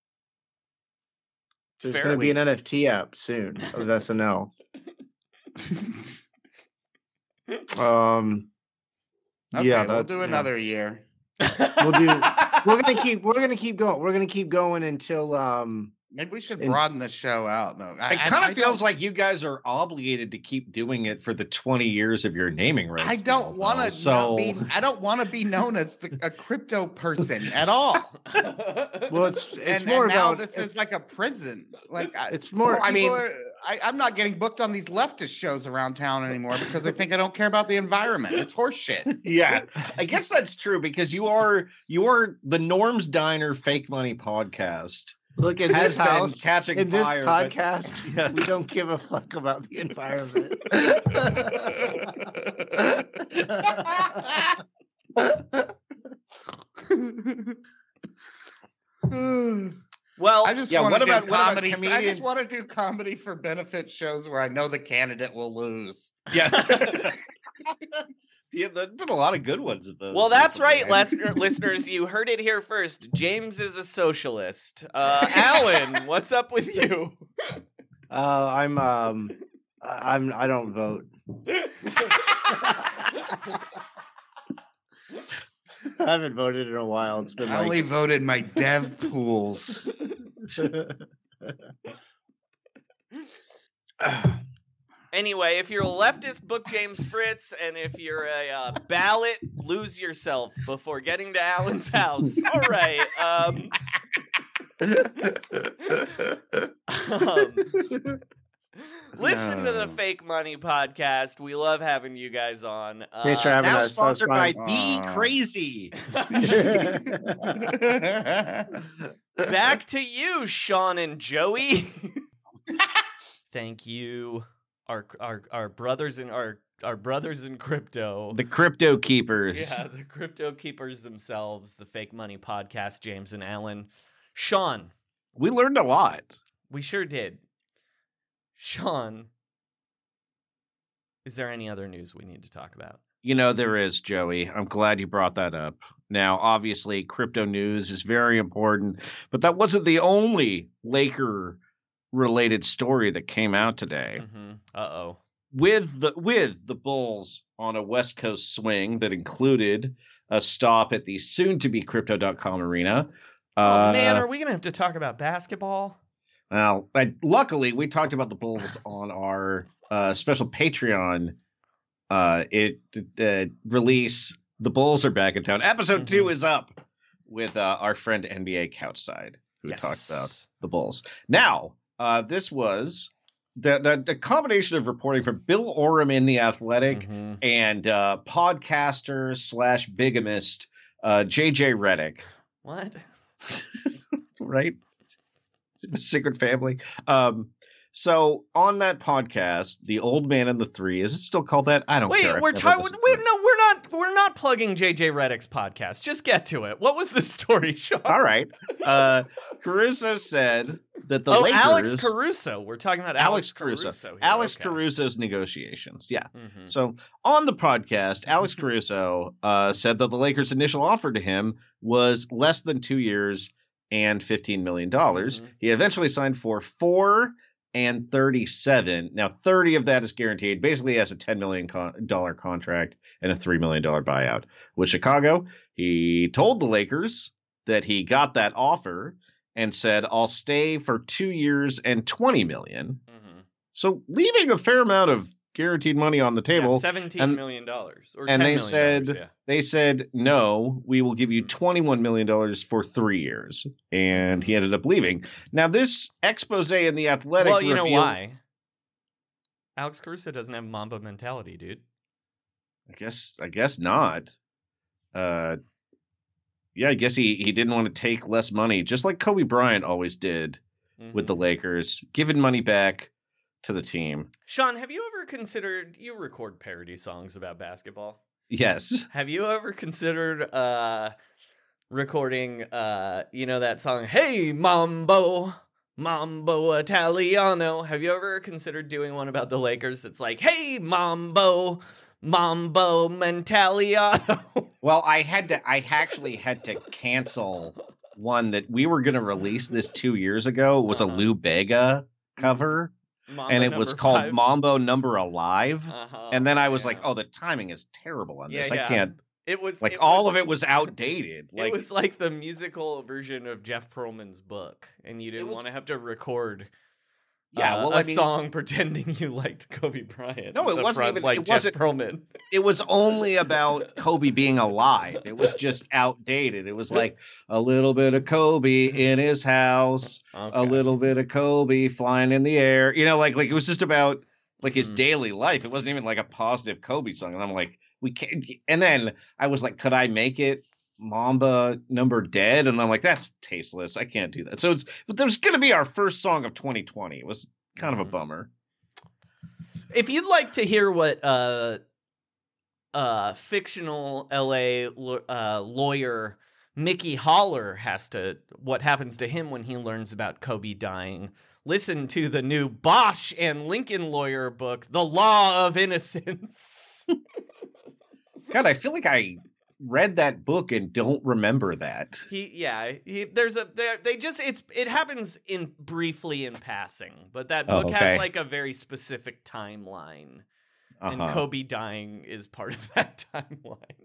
There's going to be an NFT app soon of SNL. Okay, we'll do another year. We're gonna keep going. We're gonna keep going until Maybe we should broaden the show out, though. It kind of feels like you guys are obligated to keep doing it for the 20 years of your naming rights. I don't want to I don't want to be known as a crypto person at all. Well, it's more now about this is like a prison. Like it's more. I mean, I'm not getting booked on these leftist shows around town anymore because they think I don't care about the environment. It's horseshit. Yeah, I guess that's true because you are the Norm's Diner Fake Money podcast. Look, in this house, catching in this fire, podcast, yeah. We don't give a fuck about the environment. Well, I just want to do comedy. I just want to do comedy for benefit shows where I know the candidate will lose. Yeah. Yeah, there's been a lot of good ones of those. Well, that's right, listeners. You heard it here first. James is a socialist. Alan, what's up with you? I don't vote. I haven't voted in a while. It's been I only voted my dev pools. Anyway, if you're a leftist, book James Fritz, and if you're a ballot, lose yourself before getting to Alan's house. All right. Listen to the Fake Money podcast. We love having you guys on. Thanks for having us. Sponsored by Be Crazy. Back to you, Sean and Joey. Thank you. Our brothers in our brothers in crypto. The crypto keepers. Yeah, the crypto keepers themselves, the Fake Money podcast, James and Alan. Sean. We learned a lot. We sure did. Sean, is there any other news we need to talk about? You know, there is, Joey. I'm glad you brought that up. Now, obviously, crypto news is very important, but that wasn't the only Laker-related story that came out today. Mm-hmm. Uh-oh. With the Bulls on a West Coast swing that included a stop at the soon-to-be Crypto.com arena. Oh, man, are we going to have to talk about basketball? Well, luckily, we talked about the Bulls on our special Patreon release. The Bulls are back in town. Episode 2 is up with our friend NBA Couchside, who talked about the Bulls. Now, this was the combination of reporting from Bill Oram in The Athletic and podcaster / bigamist JJ Redick. What? Right? A secret family. So on that podcast, the Old Man and the Three, is it still called that? I don't care. We're not plugging JJ Redick's podcast. Just get to it. What was the story, Sean? All right. Caruso said that the Lakers. Alex Caruso. We're talking about Alex Caruso. Here. Alex Caruso's negotiations. Yeah. Mm-hmm. So on the podcast, Alex Caruso said that the Lakers' initial offer to him was less than 2 years and $15 million. He eventually signed for 4 and 37. Now, 30 of that is guaranteed. Basically, he has a $10 million contract and a $3 million buyout. With Chicago, he told the Lakers that he got that offer and said, I'll stay for 2 years and $20 million. So leaving a fair amount of guaranteed money on the table. Yeah, $17 million. And they said, no, we will give you $21 million for 3 years. And he ended up leaving. Now, this expose in The Athletic. Well, you know why? Alex Caruso doesn't have Mamba mentality, dude. I guess not. Yeah, I guess he didn't want to take less money, just like Kobe Bryant always did with the Lakers, giving money back to the team. Sean, have you ever considered, you record parody songs about basketball? Yes. Have you ever considered recording that song, Hey Mambo Italiano? Have you ever considered doing one about the Lakers that's like, Hey Mambo Mentaliano? Well, I actually had to cancel one that we were going to release this 2 years ago. It was a Lou Bega cover. Mambo and it was called 5. Mambo Number Alive. And then I was like, oh, the timing is terrible on this. I can't It was all of it was outdated. It was like the musical version of Jeff Pearlman's book, and you didn't want to have to record a song pretending you liked Kobe Bryant. No, it wasn't even like Jeff Pearlman. It was only about Kobe being alive. It was just outdated. It was like a little bit of Kobe in his house, a little bit of Kobe flying in the air. You know, like it was just about like his daily life. It wasn't even like a positive Kobe song. And I'm like, we can't. And then I was like, could I make it Mamba Number Dead? And I'm like, that's tasteless. I can't do that. But there's going to be our first song of 2020. It was kind of a bummer. If you'd like to hear what fictional LA lawyer Mickey Holler what happens to him when he learns about Kobe dying, listen to the new Bosch and Lincoln lawyer book, The Law of Innocence. God, I feel like I read that book and don't remember that. It happens briefly in passing, but that book has like a very specific timeline. And Kobe dying is part of that timeline.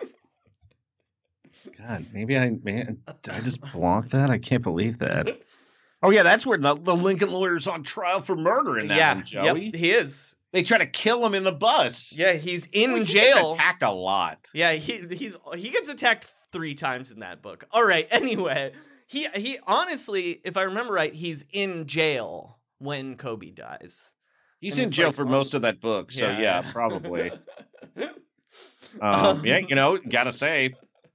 God, maybe did I just block that? I can't believe that. Oh yeah, that's where the Lincoln lawyer's on trial for murder in that one, Joey. Yep, he is. They try to kill him in the bus. Yeah, he's in jail. He gets attacked a lot. Yeah, he gets attacked 3 times in that book. All right, anyway, he honestly, if I remember right, he's in jail when Kobe dies. He's in jail for most of that book, so yeah probably. Gotta say,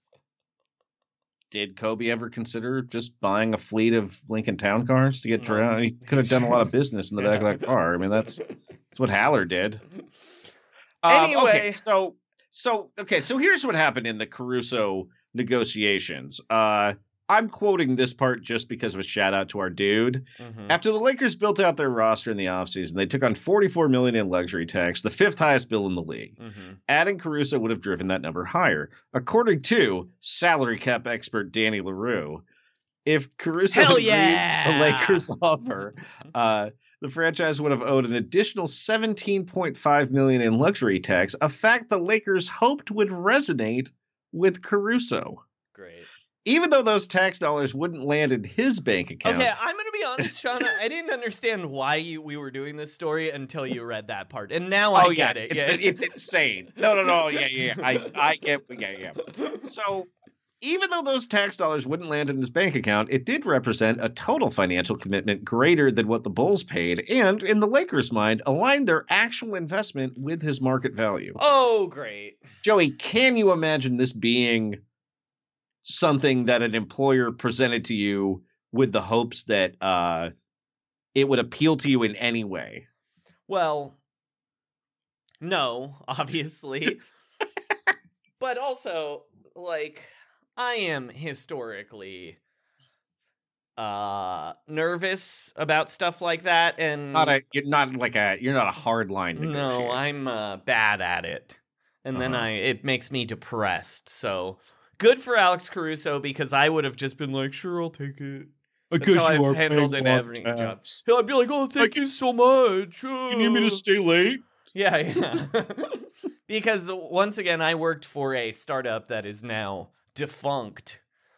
did Kobe ever consider just buying a fleet of Lincoln Town Cars to get around? He could have done a lot of business in the back of that car. I mean, that's what Haller did. Anyway, so here's what happened in the Caruso negotiations. I'm quoting this part just because of a shout out to our dude. Mm-hmm. After the Lakers built out their roster in the offseason, they took on $44 million in luxury tax, the 5th highest bill in the league. Mm-hmm. Adding Caruso would have driven that number higher. According to salary cap expert Danny LaRue, if Caruso agreed the Lakers offer, the franchise would have owed an additional $17.5 million in luxury tax, a fact the Lakers hoped would resonate with Caruso. Great. Even though those tax dollars wouldn't land in his bank account. Okay, I'm going to be honest, Shauna. I didn't understand why we were doing this story until you read that part. And now I get it. It's insane. No. Yeah. I get. Yeah. So even though those tax dollars wouldn't land in his bank account, it did represent a total financial commitment greater than what the Bulls paid. And in the Lakers' mind, aligned their actual investment with his market value. Oh, great. Joey, can you imagine this being something that an employer presented to you with the hopes that it would appeal to you in any way? Well, no, obviously. But also, like, I am historically nervous about stuff like that, and you're not a hardline negotiator. No, I'm bad at it. And then it makes me depressed. So good for Alex Caruso, because I would have just been like, sure, I'll take it. That's how I've handled in every job. I'd be like, oh, thank you so much. You need me to stay late? Yeah. Because once again, I worked for a startup that is now defunct.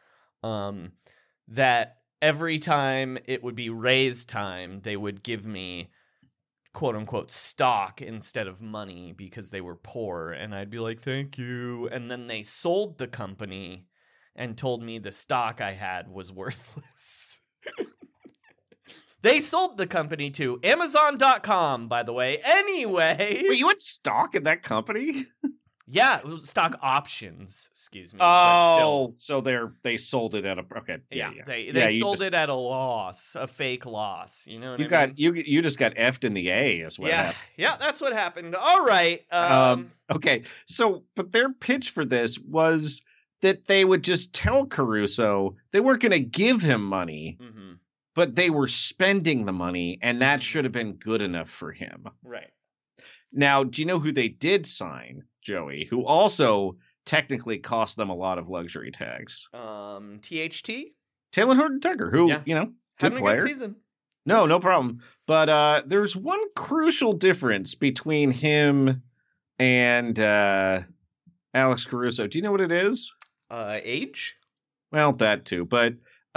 That every time it would be raise time, they would give me quote unquote stock instead of money because they were poor, and I'd be like, thank you. And then they sold the company and told me the stock I had was worthless. They sold the company to Amazon.com, by the way. Anyway. Wait, you had stock in that company? Yeah, it was stock options, excuse me. Oh, so they sold it at a They sold it at a loss, a fake loss. You know what I mean? You just got effed in the A is what happened. Yeah, that's what happened. All right. Okay. So, but their pitch for this was that they would just tell Caruso they weren't going to give him money, but they were spending the money, and that should have been good enough for him. Right. Now, do you know who they did sign, Joey, who also technically cost them a lot of luxury tax? THT? Taylor Horton-Tucker, who, having player. A good season. No problem. But there's one crucial difference between him and Alex Caruso. Do you know what it is? Age? Well, that too. But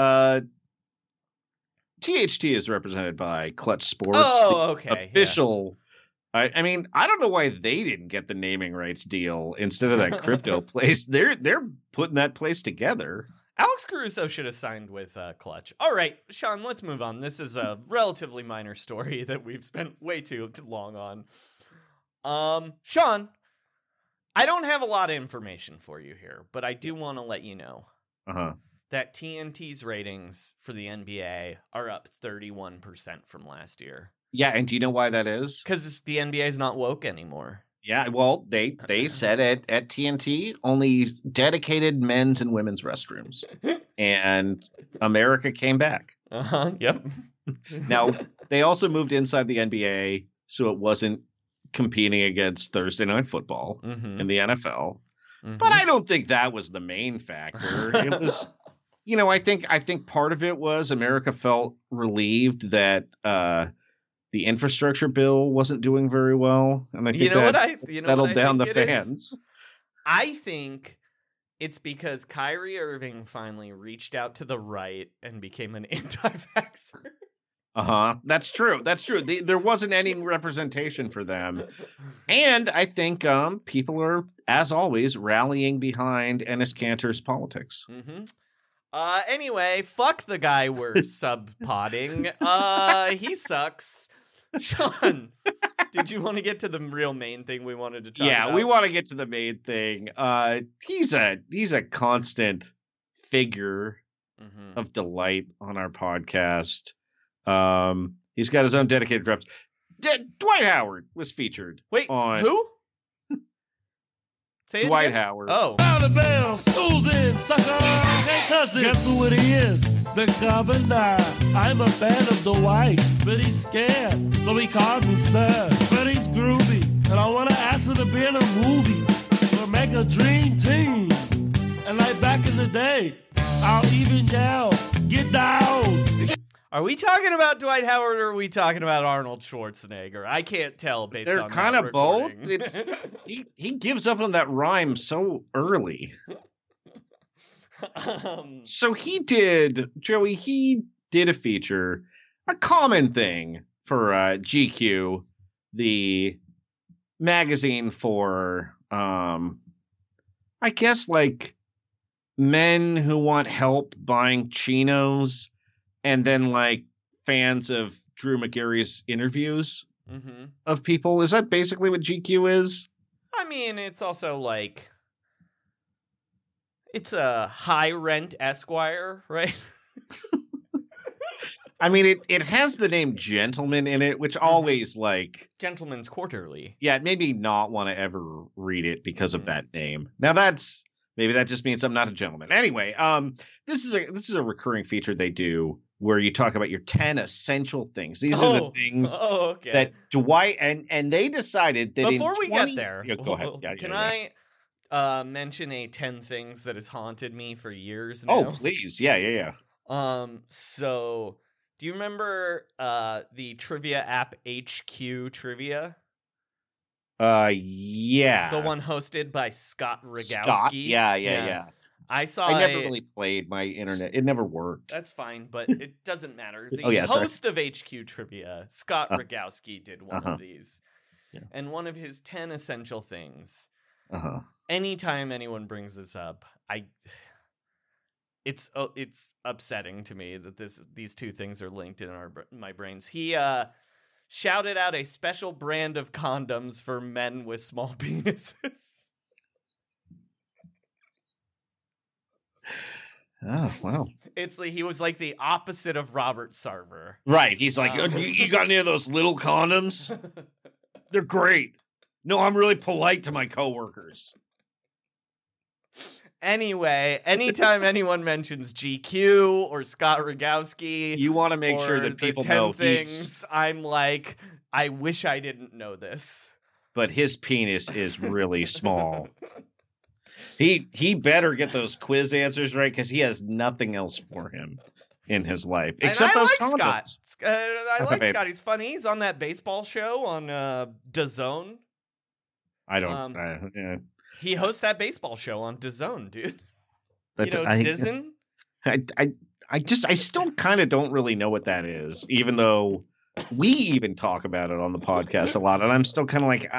THT is represented by Clutch Sports. Oh, okay. Official. Yeah. I mean, I don't know why they didn't get the naming rights deal instead of that crypto place. They're putting that place together. Alex Caruso should have signed with Clutch. All right, Sean, let's move on. This is a relatively minor story that we've spent way too long on. Sean, I don't have a lot of information for you here, but I do want to let you know that TNT's ratings for the NBA are up 31% from last year. Yeah, and do you know why that is? Because the NBA is not woke anymore. Yeah, well, they said at TNT only dedicated men's and women's restrooms, and America came back. Yep. Now they also moved inside the NBA, so it wasn't competing against Thursday Night Football in the NFL. But I don't think that was the main factor. It was, I think part of it was America felt relieved that the infrastructure bill wasn't doing very well, and I think settled down the fans. I think it's because Kyrie Irving finally reached out to the right and became an anti-vaxxer. That's true. There wasn't any representation for them, and I think people are, as always, rallying behind Enes Kanter's politics. Anyway, fuck the guy we're sub-potting. He sucks. Sean, did you want to get to the real main thing we wanted to talk about? Yeah, we want to get to the main thing. He's a constant figure of delight on our podcast. He's got his own dedicated reps. Dwight Howard was featured. Wait, on who? Say Dwight Howard. Oh. Down the bell, school's in, sucker, can't touch it. Guess who it is? The governor. I'm a fan of Dwight, but he's scared, so he calls me sir. But he's groovy, and I want to ask him to be in a movie or make a dream team. And like back in the day, I'll even yell, get down. Are we talking about Dwight Howard or are we talking about Arnold Schwarzenegger? I can't tell based on that. They're kind of both. He gives up on that rhyme so early. So he did a feature, a common thing for GQ, the magazine for, I guess, like men who want help buying chinos. And then, like, fans of Drew Magary's interviews of people. Is that basically what GQ is? I mean, it's also like... It's a high-rent Esquire, right? I mean, it has the name Gentleman in it, which always, like... Gentleman's Quarterly. Yeah, maybe not want to ever read it because of that name. Now, maybe that just means I'm not a gentleman. Anyway, this is a recurring feature they do, where you talk about your 10 essential things. These are the things that Dwight and they decided that before we get there, go ahead. Can I mention a 10 things that has haunted me for years now? Oh, please. Yeah. So do you remember the trivia app HQ Trivia? Yeah. The one hosted by Scott Rogowski. Scott? Yeah. I never really played my internet. It never worked. That's fine, but it doesn't matter. The host of HQ Trivia, Scott Rogowski, did one of these. Yeah. And one of his 10 essential things. Anytime anyone brings this up, it's upsetting to me that these two things are linked in my brains. He shouted out a special brand of condoms for men with small penises. Oh, wow. He was like the opposite of Robert Sarver. Right. He's like, you got any of those little condoms? They're great. No, I'm really polite to my coworkers. Anyway, anytime anyone mentions GQ or Scott Rogowski, you want to make sure that people know things. I'm like, I wish I didn't know this. But his penis is really small. He better get those quiz answers right because he has nothing else for him in his life except those condoms. I like Scott. He's funny. He's on that baseball show on DAZN. I don't. He hosts that baseball show on DAZN, dude. That, DAZN? I still kind of don't really know what that is, even though we even talk about it on the podcast a lot, and I'm still kind of like,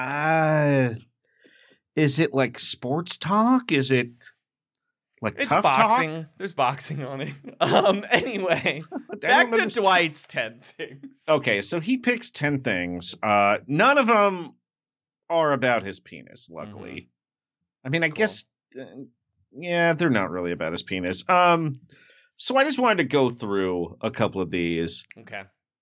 is it like sports talk? Is it like it's tough boxing? talk? There's boxing on it. Anyway, back to Dwight's 10 things. Okay, so he picks 10 things. None of them are about his penis, luckily. Mm-hmm. I mean, I guess, yeah, they're not really about his penis. So I just wanted to go through a couple of these. Okay.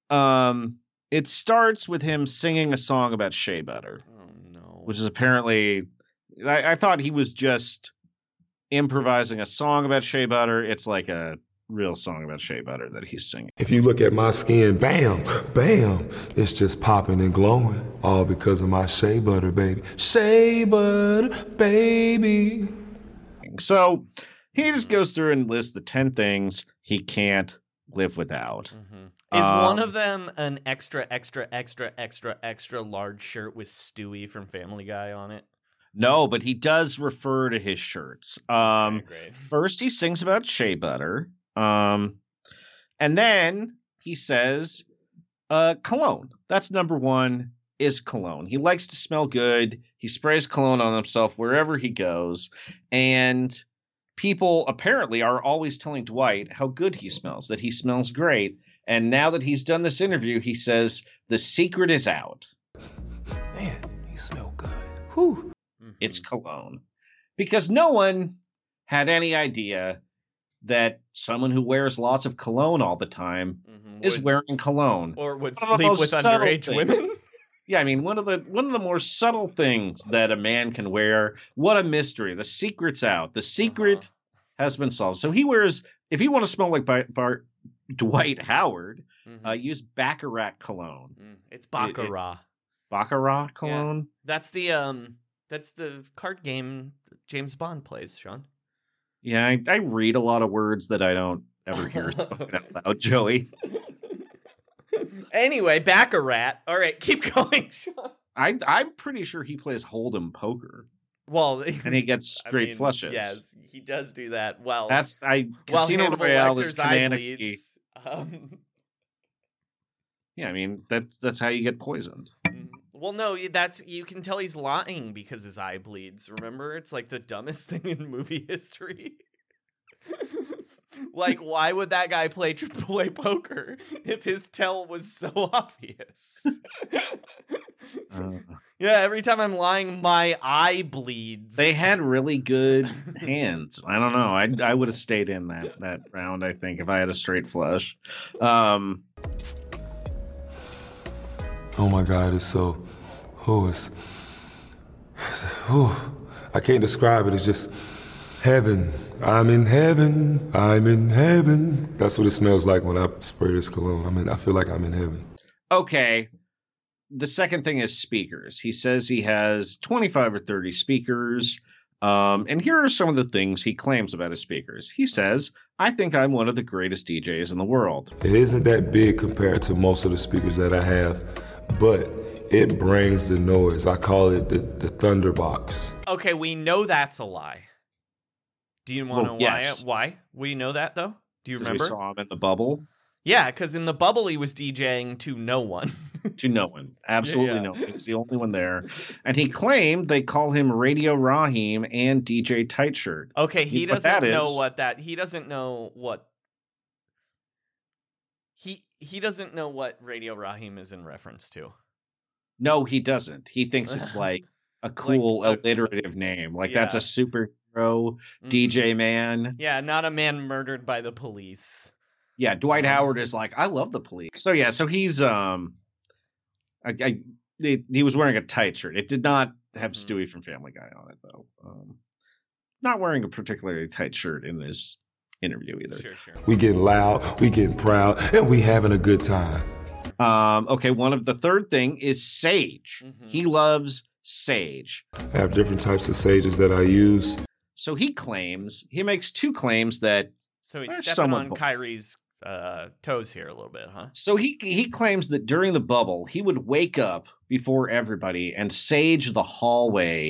It starts with him singing a song about shea butter. Oh, no. Which is apparently, I thought he was just improvising a song about shea butter. It's like a real song about shea butter that he's singing. If you look at my skin, bam, bam, it's just popping and glowing. All because of my shea butter, baby. Shea butter, baby. So he just goes through and lists the 10 things he can't live without. Mm-hmm. Is one of them an extra large shirt with Stewie from Family Guy on it? No, but he does refer to his shirts. Great. First, he sings about shea butter. And then he says cologne. That's number one, is cologne. He likes to smell good. He sprays cologne on himself wherever he goes. And people apparently are always telling Dwight how good he smells, that he smells great. And now that he's done this interview, he says the secret is out. Man, you smell good. Whew. Mm-hmm. It's cologne. Because no one had any idea that someone who wears lots of cologne all the time is wearing cologne. Or would sleep with underage women. Yeah, I mean, one of the more subtle things that a man can wear. What a mystery. The secret's out. The secret has been solved. So he wears, if you want to smell like Dwight Howard, use Baccarat cologne. It's Baccarat. Baccarat cologne? Yeah. That's the card game James Bond plays, Sean. Yeah, I read a lot of words that I don't ever hear spoken out loud, Joey. Anyway, Baccarat. All right, keep going, Sean. I'm pretty sure he plays Hold'em poker. Well, and he gets straight flushes. Yes, he does do that. Well, Casino Royale is canonically. Yeah, I mean that's how you get poisoned. Well, no, you can tell he's lying because his eye bleeds. Remember, it's like the dumbest thing in movie history. Like, why would that guy play AAA poker if his tell was so obvious? Yeah, every time I'm lying, my eye bleeds. They had really good hands. I don't know. I would have stayed in that round, I think, if I had a straight flush. Oh my God, it's so... I can't describe it. It's just heaven. I'm in heaven. I'm in heaven. That's what it smells like when I spray this cologne. I feel like I'm in heaven. Okay. The second thing is speakers. He says he has 25 or 30 speakers. And here are some of the things he claims about his speakers. He says, I think I'm one of the greatest DJs in the world. It isn't that big compared to most of the speakers that I have, but it brings the noise. I call it the Thunderbox. Okay, we know that's a lie. Do you want to know yes. why? We know that, though? Do you remember? We saw him in the bubble. Yeah, because in the bubble, he was DJing to no one. To no one. Absolutely no one. He was the only one there. And he claimed they call him Radio Raheem and DJ Tight Shirt. Okay, he doesn't know what that... He doesn't know what... He doesn't know what Radio Raheem is in reference to. No, he doesn't. He thinks it's like a cool alliterative name. Like that's a superhero DJ man. Yeah, not a man murdered by the police. Yeah, Dwight Howard is like, I love the police. So yeah, so he's he was wearing a tight shirt. It did not have Stewie from Family Guy on it though. Not wearing a particularly tight shirt in this interview either. Sure. We getting loud, we getting proud, and we having a good time. Okay, the third thing is sage. He loves sage. I have different types of sages that I use. So he makes two claims that... So he's stepping on Kyrie's toes here a little bit, huh? So he claims that during the bubble, he would wake up before everybody and sage the hallway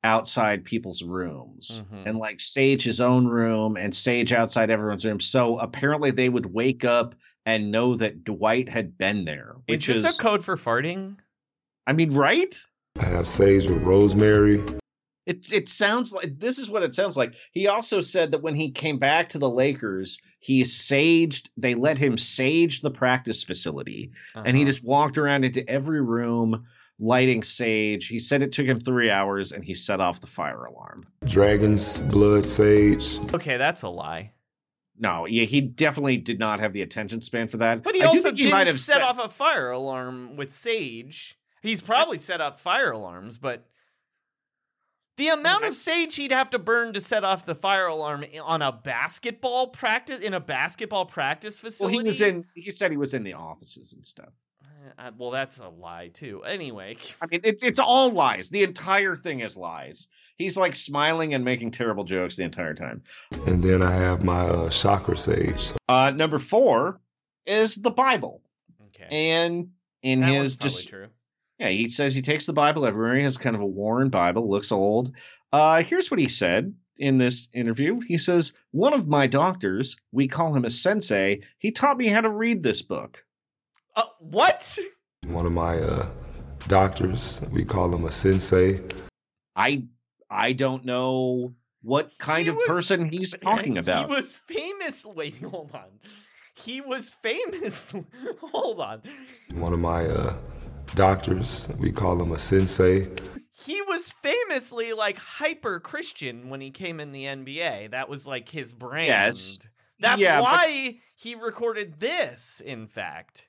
outside people's rooms and like sage his own room and sage outside everyone's room. So apparently they would wake up and know that Dwight had been there. Is this a code for farting? I mean, right? I have sage with rosemary. It sounds like this is what it sounds like. He also said that when he came back to the Lakers, they let him sage the practice facility. And he just walked around into every room lighting sage. He said it took him 3 hours and he set off the fire alarm. Dragon's blood sage. Okay, that's a lie. No, yeah, he definitely did not have the attention span for that. But he also didn't set off a fire alarm with sage. He's probably set off fire alarms, but the amount of sage he'd have to burn to set off the fire alarm on a basketball practice facility. Well, he said he was in the offices and stuff. Well, that's a lie too. Anyway, I mean, it's all lies. The entire thing is lies. He's like smiling and making terrible jokes the entire time. And then I have my chakra sage. Number 4 is the Bible. Okay. And in that his just true. Yeah, he says he takes the Bible everywhere. He has kind of a worn Bible, looks old. Here's what he said in this interview. He says, "One of my doctors, we call him a sensei, he taught me how to read this book." What? One of my doctors, we call him a sensei. I don't know what kind of person he's talking about. He was famous. Wait, hold on. He was famous. Hold on. One of my doctors, we call him a sensei. He was famously like hyper Christian when he came in the NBA. That was like his brand. Yes. That's why he recorded this, in fact.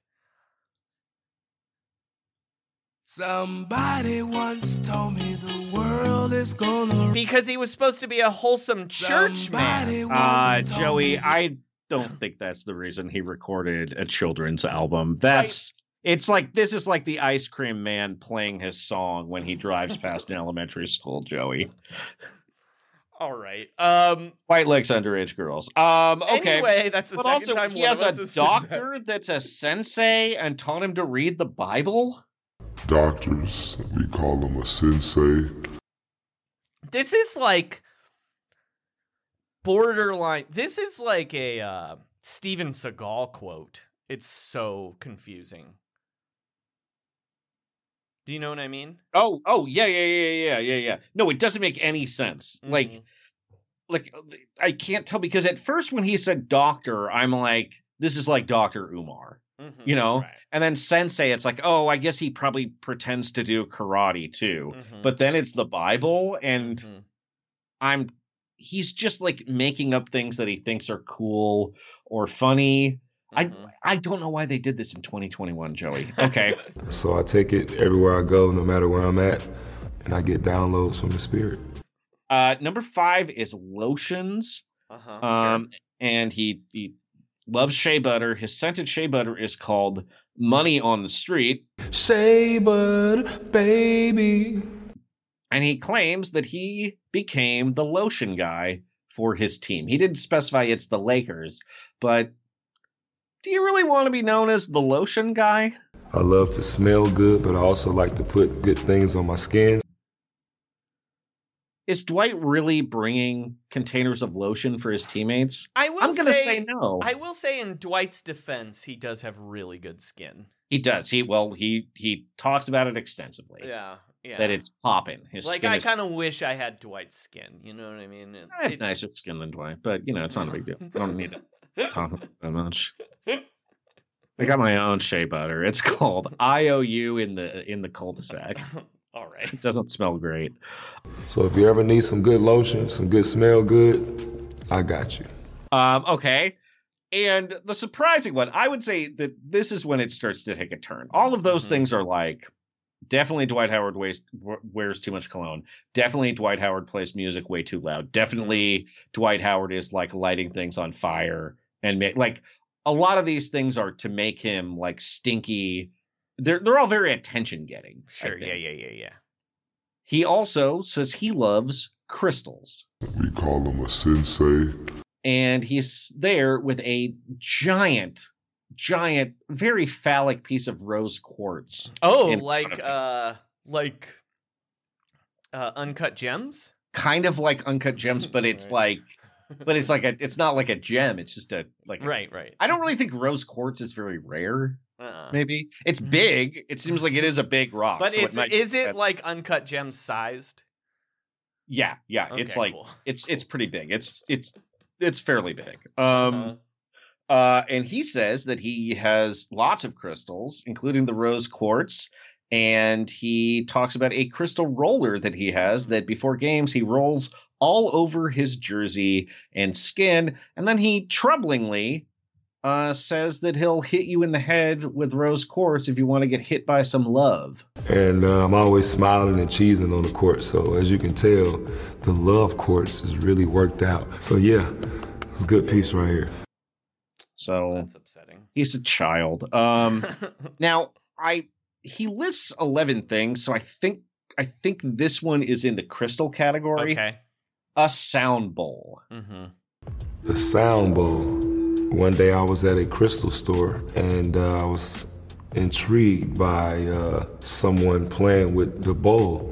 Somebody once told me the world is gonna... Because he was supposed to be a wholesome church man. Joey, I don't think that's the reason he recorded a children's album. It's like, this is like the Ice Cream Man playing his song when he drives past an elementary school, Joey. All right. White likes underage girls. Okay. Anyway, that's the second time he has a doctor that's a sensei and taught him to read the Bible? Doctors, we call him a sensei. This is like borderline. This is like a Steven Seagal quote. It's so confusing. Do you know what I mean? Oh, yeah. No, it doesn't make any sense. Mm-hmm. Like I can't tell, because at first when he said doctor, I'm like, this is like Dr. Umar. Mm-hmm, you know, right. And then sensei, it's like, oh, I guess he probably pretends to do karate too. Mm-hmm. But then it's the Bible, and he's just like making up things that he thinks are cool or funny. Mm-hmm. I don't know why they did this in 2021, Joey. Okay. So I take it everywhere I go, no matter where I'm at, and I get downloads from the Spirit. Number 5 is lotions. Sure. And he loves shea butter. His scented shea butter is called Money on the Street. Shea butter, baby. And he claims that he became the lotion guy for his team. He didn't specify it's the Lakers, but do you really want to be known as the lotion guy? I love to smell good, but I also like to put good things on my skin. Is Dwight really bringing containers of lotion for his teammates? I'm going to say no. I will say, in Dwight's defense, he does have really good skin. He does. He talks about it extensively. Yeah. That it's popping. I kind of wish I had Dwight's skin. You know what I mean? I have nicer skin than Dwight, but it's not a big deal. I don't need to talk about that much. I got my own shea butter. It's called IOU in the cul-de-sac. All right. It doesn't smell great. So if you ever need some good lotion, some good smell good, I got you. Okay. And the surprising one, I would say that this is when it starts to take a turn. All of those things are like, definitely Dwight Howard wears too much cologne. Definitely Dwight Howard plays music way too loud. Definitely Dwight Howard is like lighting things on fire, and like a lot of these things are to make him like stinky. They're all very attention getting. Sure. Yeah. He also says he loves crystals. We call him a sensei. And he's there with a giant, very phallic piece of rose quartz. Oh, like Uncut Gems? Kind of like Uncut Gems, but it's Right. it's not like a gem. It's just Right. I don't really think rose quartz is very rare. Uh-uh. Maybe it's big. It seems like it is a big rock. But so is it like Uncut Gems sized? Yeah. Okay, It's like cool. it's pretty big. It's fairly big. Uh-huh. And he says that he has lots of crystals, including the rose quartz. And he talks about a crystal roller that he has that before games he rolls all over his jersey and skin. And then he troublingly says that he'll hit you in the head with rose quartz if you want to get hit by some love. And I'm always smiling and cheesing on the court. So as you can tell, the love quartz is really worked out. So yeah, it's a good piece right here. So that's upsetting. He's a child. Now he lists 11 things, so I think this one is in the crystal category. Okay. A sound bowl. Mm-hmm. The sound bowl. One day I was at a crystal store and I was intrigued by someone playing with the bowl.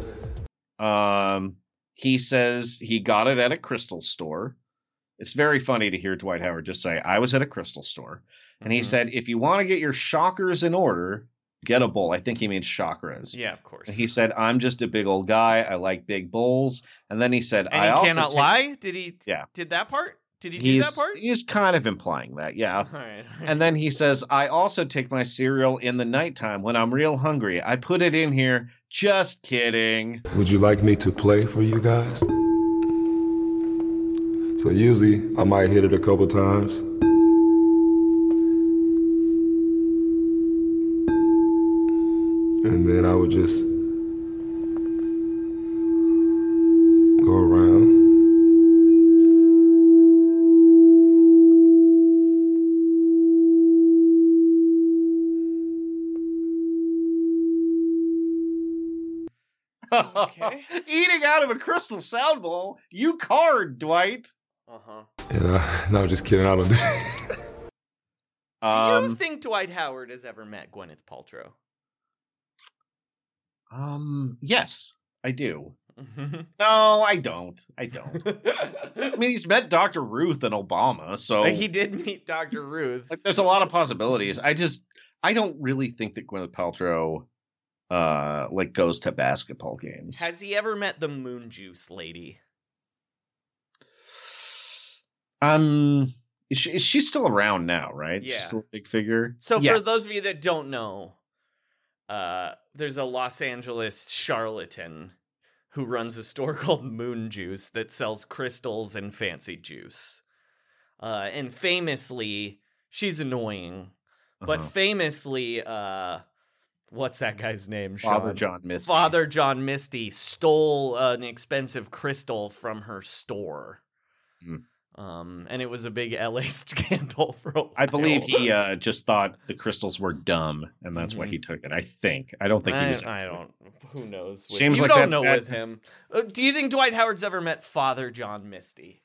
He says he got it at a crystal store. It's very funny to hear Dwight Howard just say, I was at a crystal store. And he said, if you want to get your chakras in order, get a bowl. I think he means chakras. Yeah, of course. And he said, I'm just a big old guy. I like big bowls. And then he said, And I he also cannot lie? Did he? Yeah. Did that part? Did he do that part? He's kind of implying that, yeah. All right. And then he says, I also take my cereal in the nighttime when I'm real hungry. I put it in here. Just kidding. Would you like me to play for you guys? So usually I might hit it a couple times. And then I would just go around. Okay. Eating out of a crystal sound bowl. You card, Dwight. Uh-huh. And no, just kidding. I don't do that. Do you think Dwight Howard has ever met Gwyneth Paltrow? Yes, I do. No, I don't. I mean, he's met Dr. Ruth and Obama, so He did meet Dr. Ruth. there's a lot of possibilities. I don't really think that Gwyneth Paltrow goes to basketball games. Has he ever met the Moon Juice lady? She's still around now, right? Yeah. She's still a big figure. So Yes. for those of you that don't know, there's a Los Angeles charlatan who runs a store called Moon Juice that sells crystals and fancy juice. And famously, she's annoying, but famously, what's that guy's name? Father Sean? John Misty. Father John Misty stole an expensive crystal from her store. And it was a big LA scandal for a while. I believe he just thought the crystals were dumb, and that's why he took it. I think. I don't think he was. I don't. Who knows? Seems you like don't that's know bad. with him. Do you think Dwight Howard's ever met Father John Misty?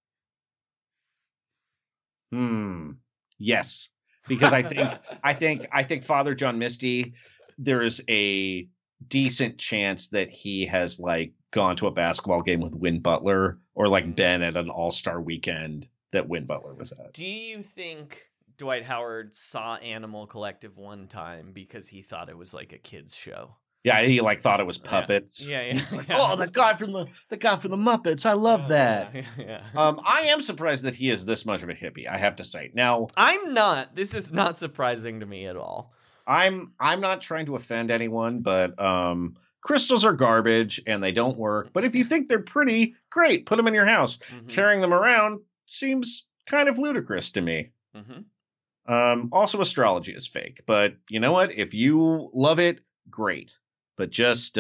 Yes, because I think Father John Misty. There's a decent chance that he has gone to a basketball game with Win Butler or been at an All-Star weekend that Win Butler was at. Do you think Dwight Howard saw Animal Collective one time because he thought it was like a kids show? Yeah, he thought it was puppets. Yeah. He's like, oh, the guy from the Muppets. I love that. Yeah. I am surprised that he is this much of a hippie, I have to say. Now, I'm not. This is not surprising to me at all. I'm not trying to offend anyone, but crystals are garbage and they don't work. But if you think they're pretty, great, put them in your house. Carrying them around seems kind of ludicrous to me. Also, astrology is fake, but you know what? If you love it, great. But just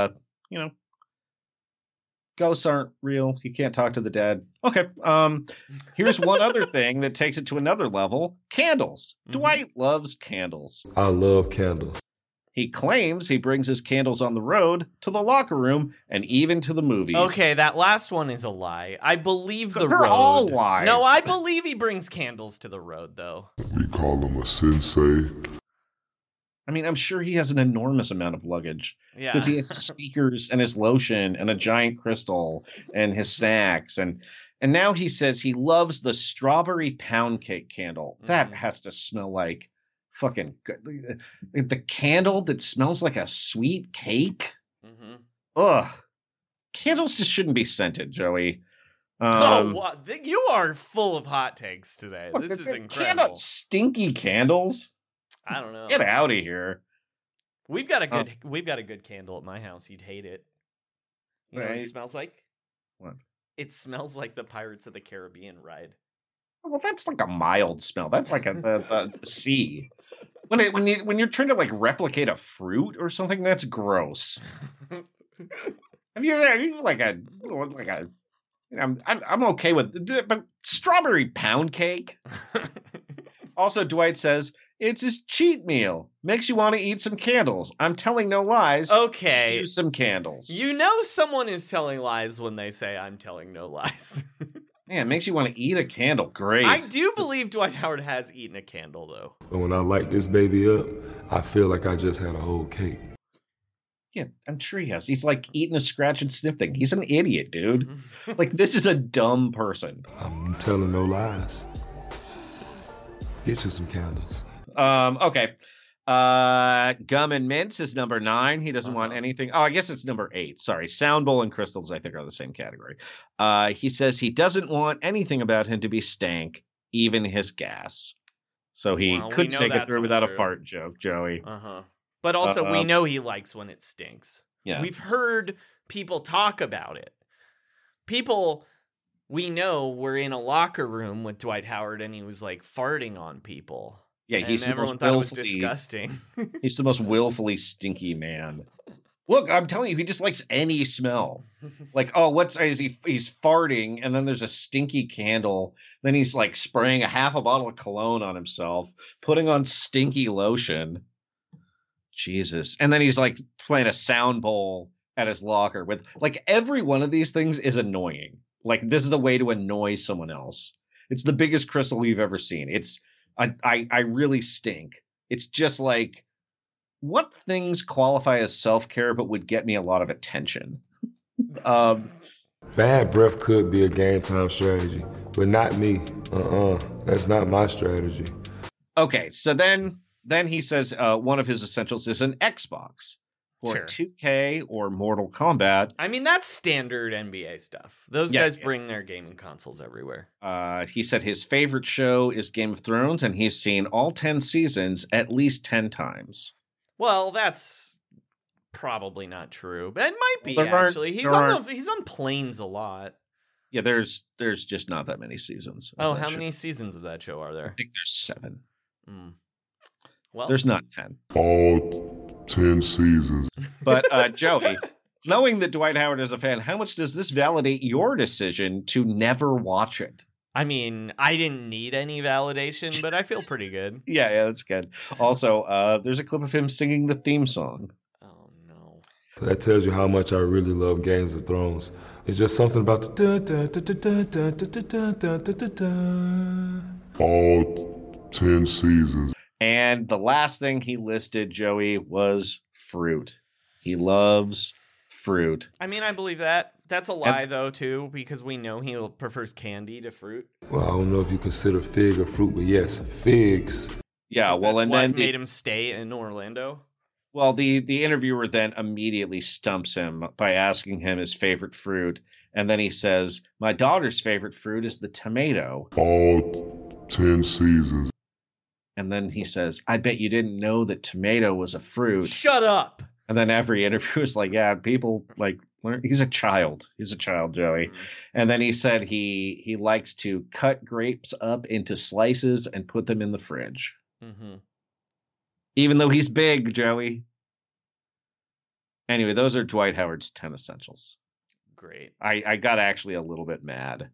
ghosts aren't real. You can't talk to the dead. Okay. Here's one other thing that takes it to another level: candles. Dwight loves candles. I love candles. He claims he brings his candles on the road, to the locker room, and even to the movies. Okay, that last one is a lie. I believe the They're road. all lies. No, I believe he brings candles to the road, though. We call him a sensei. I mean, I'm sure he has an enormous amount of luggage. Yeah. Because he has speakers and his lotion and a giant crystal and his snacks. And now he says he loves the strawberry pound cake candle. That has to smell like fucking good. The candle that smells like a sweet cake. Mm-hmm. Ugh. Candles just shouldn't be scented, Joey. What? You are full of hot takes today. Look, This is incredible. Stinky candles. I don't know. Get out of here. We've got a good candle at my house. You'd hate it. You know what Right. it smells like? What? It smells like the Pirates of the Caribbean ride. Well, that's like a mild smell. That's like the sea. When you're trying to like replicate a fruit or something, that's gross. Have you like a I'm okay with, but strawberry pound cake. Also, Dwight says it's his cheat meal. Makes you want to eat some candles. I'm telling no lies. Okay. Use some candles. You know someone is telling lies when they say I'm telling no lies. Man, it makes you want to eat a candle. Great. I do believe Dwight Howard has eaten a candle, though. But when I light this baby up, I feel like I just had a whole cake. Yeah, I'm sure he has. He's like eating a scratch and sniff thing. He's an idiot, dude. Like, this is a dumb person. I'm telling no lies. Get you some candles. Okay. Gum and mints is number 9. He doesn't want anything. Oh, I guess it's number 8. Sorry. Sound bowl and crystals, I think, are the same category. He says he doesn't want anything about him to be stank, even his gas. So he couldn't make it through without a fart joke, Joey. But also, we know he likes when it stinks. Yeah. We've heard people talk about it. People we know were in a locker room with Dwight Howard and he was like farting on people. Yeah, he's the most thought it was disgusting. He's the most willfully stinky man. Look, I'm telling you, he just likes any smell. Like, oh, he's farting, and then there's a stinky candle. Then he's like spraying a half a bottle of cologne on himself, putting on stinky lotion. Jesus. And then he's like playing a sound bowl at his locker with like every one of these things is annoying. Like, this is the way to annoy someone else. It's the biggest crystal you've ever seen. I really stink. It's just like, what things qualify as self-care but would get me a lot of attention? Bad breath could be a game time strategy, but not me. That's not my strategy. Okay, so then he says one of his essentials is an Xbox for 2K or Mortal Kombat. I mean, that's standard NBA stuff. Those guys bring their gaming consoles everywhere. He said his favorite show is Game of Thrones, and he's seen all 10 seasons at least 10 times. Well, that's probably not true, but it might be, actually. He's on planes a lot. Yeah, there's just not that many seasons. Oh, how many seasons of that show are there? I think there's 7. Well, there's not 10. All 10 seasons. But Joey, knowing that Dwight Howard is a fan, how much does this validate your decision to never watch it? I mean, I didn't need any validation, but I feel pretty good. Yeah, that's good. Also, there's a clip of him singing the theme song. Oh, no. So that tells you how much I really love Games of Thrones. It's just something about the all 10 seasons. And the last thing he listed, Joey, was fruit. He loves fruit. I mean, I believe that. That's a lie, though, too, because we know he prefers candy to fruit. Well, I don't know if you consider fig a fruit, but yes, figs. Yeah, well, and then made him stay in Orlando. Well, the interviewer then immediately stumps him by asking him his favorite fruit, and then he says, "My daughter's favorite fruit is the tomato." All 10 seasons. And then he says, "I bet you didn't know that tomato was a fruit." Shut up. And then every interview is like, yeah, people like learn. He's a child. He's a child, Joey. And then he said he likes to cut grapes up into slices and put them in the fridge. Mm-hmm. Even though he's big, Joey. Anyway, those are Dwight Howard's 10 essentials. Great. I got actually a little bit mad.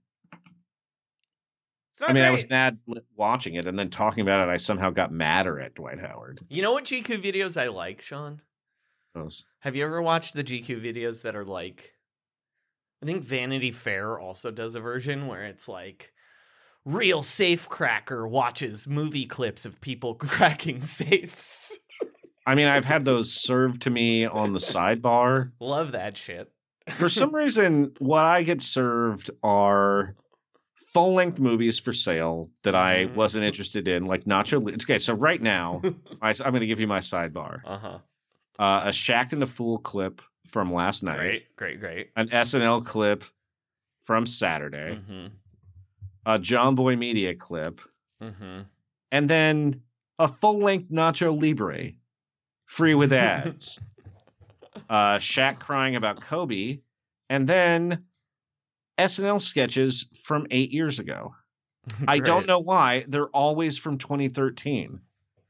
I mean, I was mad watching it, and then talking about it, I somehow got madder at Dwight Howard. You know what GQ videos I like, Sean? Those. Have you ever watched the GQ videos that are like, I think Vanity Fair also does a version where it's like, real safe cracker watches movie clips of people cracking safes. I mean, I've had those served to me on the sidebar. Love that shit. For some reason, what I get served are full-length movies for sale that I wasn't interested in, like Nacho. Okay, so right now, I'm going to give you my sidebar. A Shacked and a Fool clip from last night. Great. An SNL clip from Saturday. A John Boy Media clip. And then a full-length Nacho Libre, free with ads. Shaq crying about Kobe, and then SNL sketches from 8 years ago. I don't know why. They're always from 2013.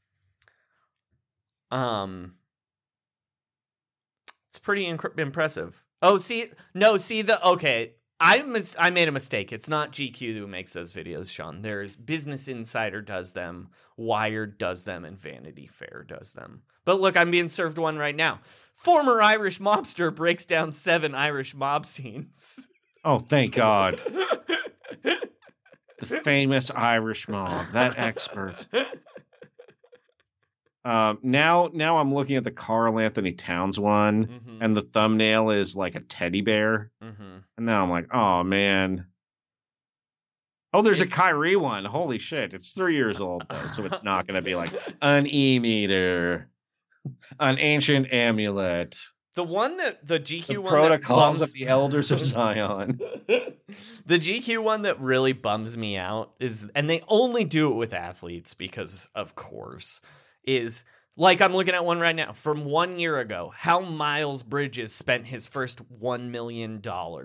It's pretty impressive. Okay. I made a mistake. It's not GQ who makes those videos, Sean. There's Business Insider does them, Wired does them, and Vanity Fair does them. But look, I'm being served one right now. Former Irish mobster breaks down 7 Irish mob scenes. Oh, thank God. The famous Irish mob, that expert. Now I'm looking at the Karl Anthony Towns one, and the thumbnail is like a teddy bear. And now I'm like, oh, man. Oh, there's a Kyrie one. Holy shit. It's 3 years old, though, so it's not going to be like an E-meter, an ancient amulet. The one that the GQ one protocols of the elders of Zion. The GQ one that really bums me out is, and they only do it with athletes because, of course, is like I'm looking at one right now from 1 year ago. How Miles Bridges spent his first $1 million.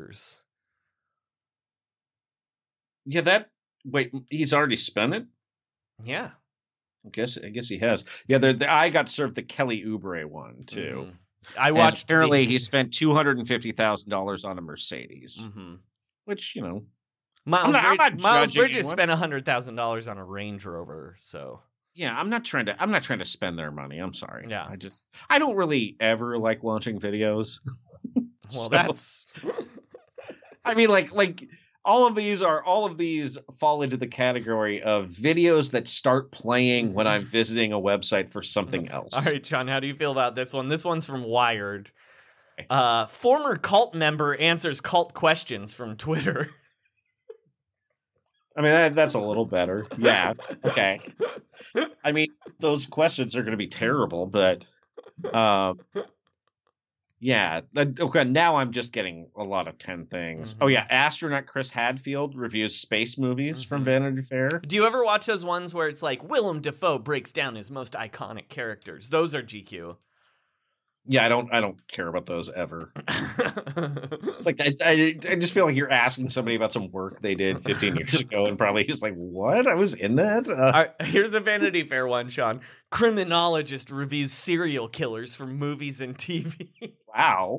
Yeah, wait, he's already spent it? Yeah. I guess he has. Yeah, I got served the Kelly Oubre one too. I watched. Apparently, he spent $250,000 on a Mercedes, which Miles Bridges spent $100,000 on a Range Rover. So yeah, I'm not trying to spend their money. I'm sorry. Yeah, I don't really ever like watching videos. Well, that's. I mean, like all of these fall into the category of videos that start playing when I'm visiting a website for something else. All right, John, how do you feel about this one? This one's from Wired. Former cult member answers cult questions from Twitter. I mean, that's a little better. Yeah, okay. I mean, those questions are going to be terrible, but yeah. Okay, now I'm just getting a lot of 10 things. Oh, yeah. Astronaut Chris Hadfield reviews space movies from Vanity Fair. Do you ever watch those ones where it's like Willem Dafoe breaks down his most iconic characters? Those are GQ. Yeah, I don't care about those ever. Like, I just feel like you're asking somebody about some work they did 15 years ago, and probably he's like, "What? I was in that." Here's a Vanity Fair one, Sean. Criminologist reviews serial killers from movies and TV. Wow.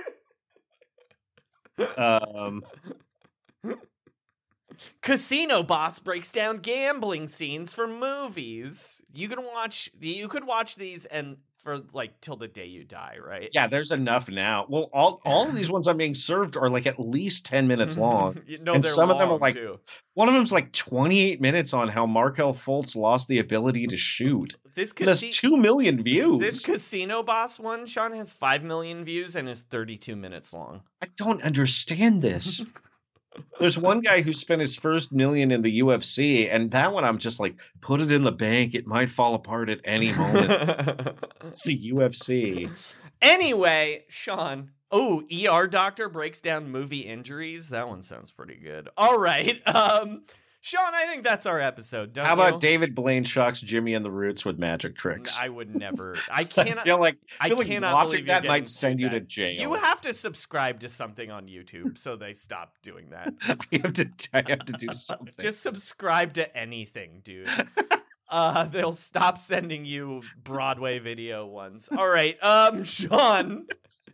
Casino boss breaks down gambling scenes from movies. You could watch these and for like till the day you die, right? Yeah, there's enough now. Well, all of these ones I'm being served are like at least 10 minutes long. And some of them are like too. One of them's like 28 minutes on how Markel Fultz lost the ability to shoot. This has 2 million views. This Casino Boss one, Sean, has 5 million views and is 32 minutes long. I don't understand this. There's one guy who spent his first $1 million in the UFC, and that one I'm just like, put it in the bank. It might fall apart at any moment. It's the UFC. Anyway, Sean. Oh, ER doctor breaks down movie injuries. That one sounds pretty good. All right. Sean, I think that's our episode. How about David Blaine shocks Jimmy and the Roots with magic tricks? I would never. I cannot. I feel like watching that might send you to jail. You have to subscribe to something on YouTube so they stop doing that. I have to do something. Just subscribe to anything, dude. They'll stop sending you Broadway video ones. All right, Sean.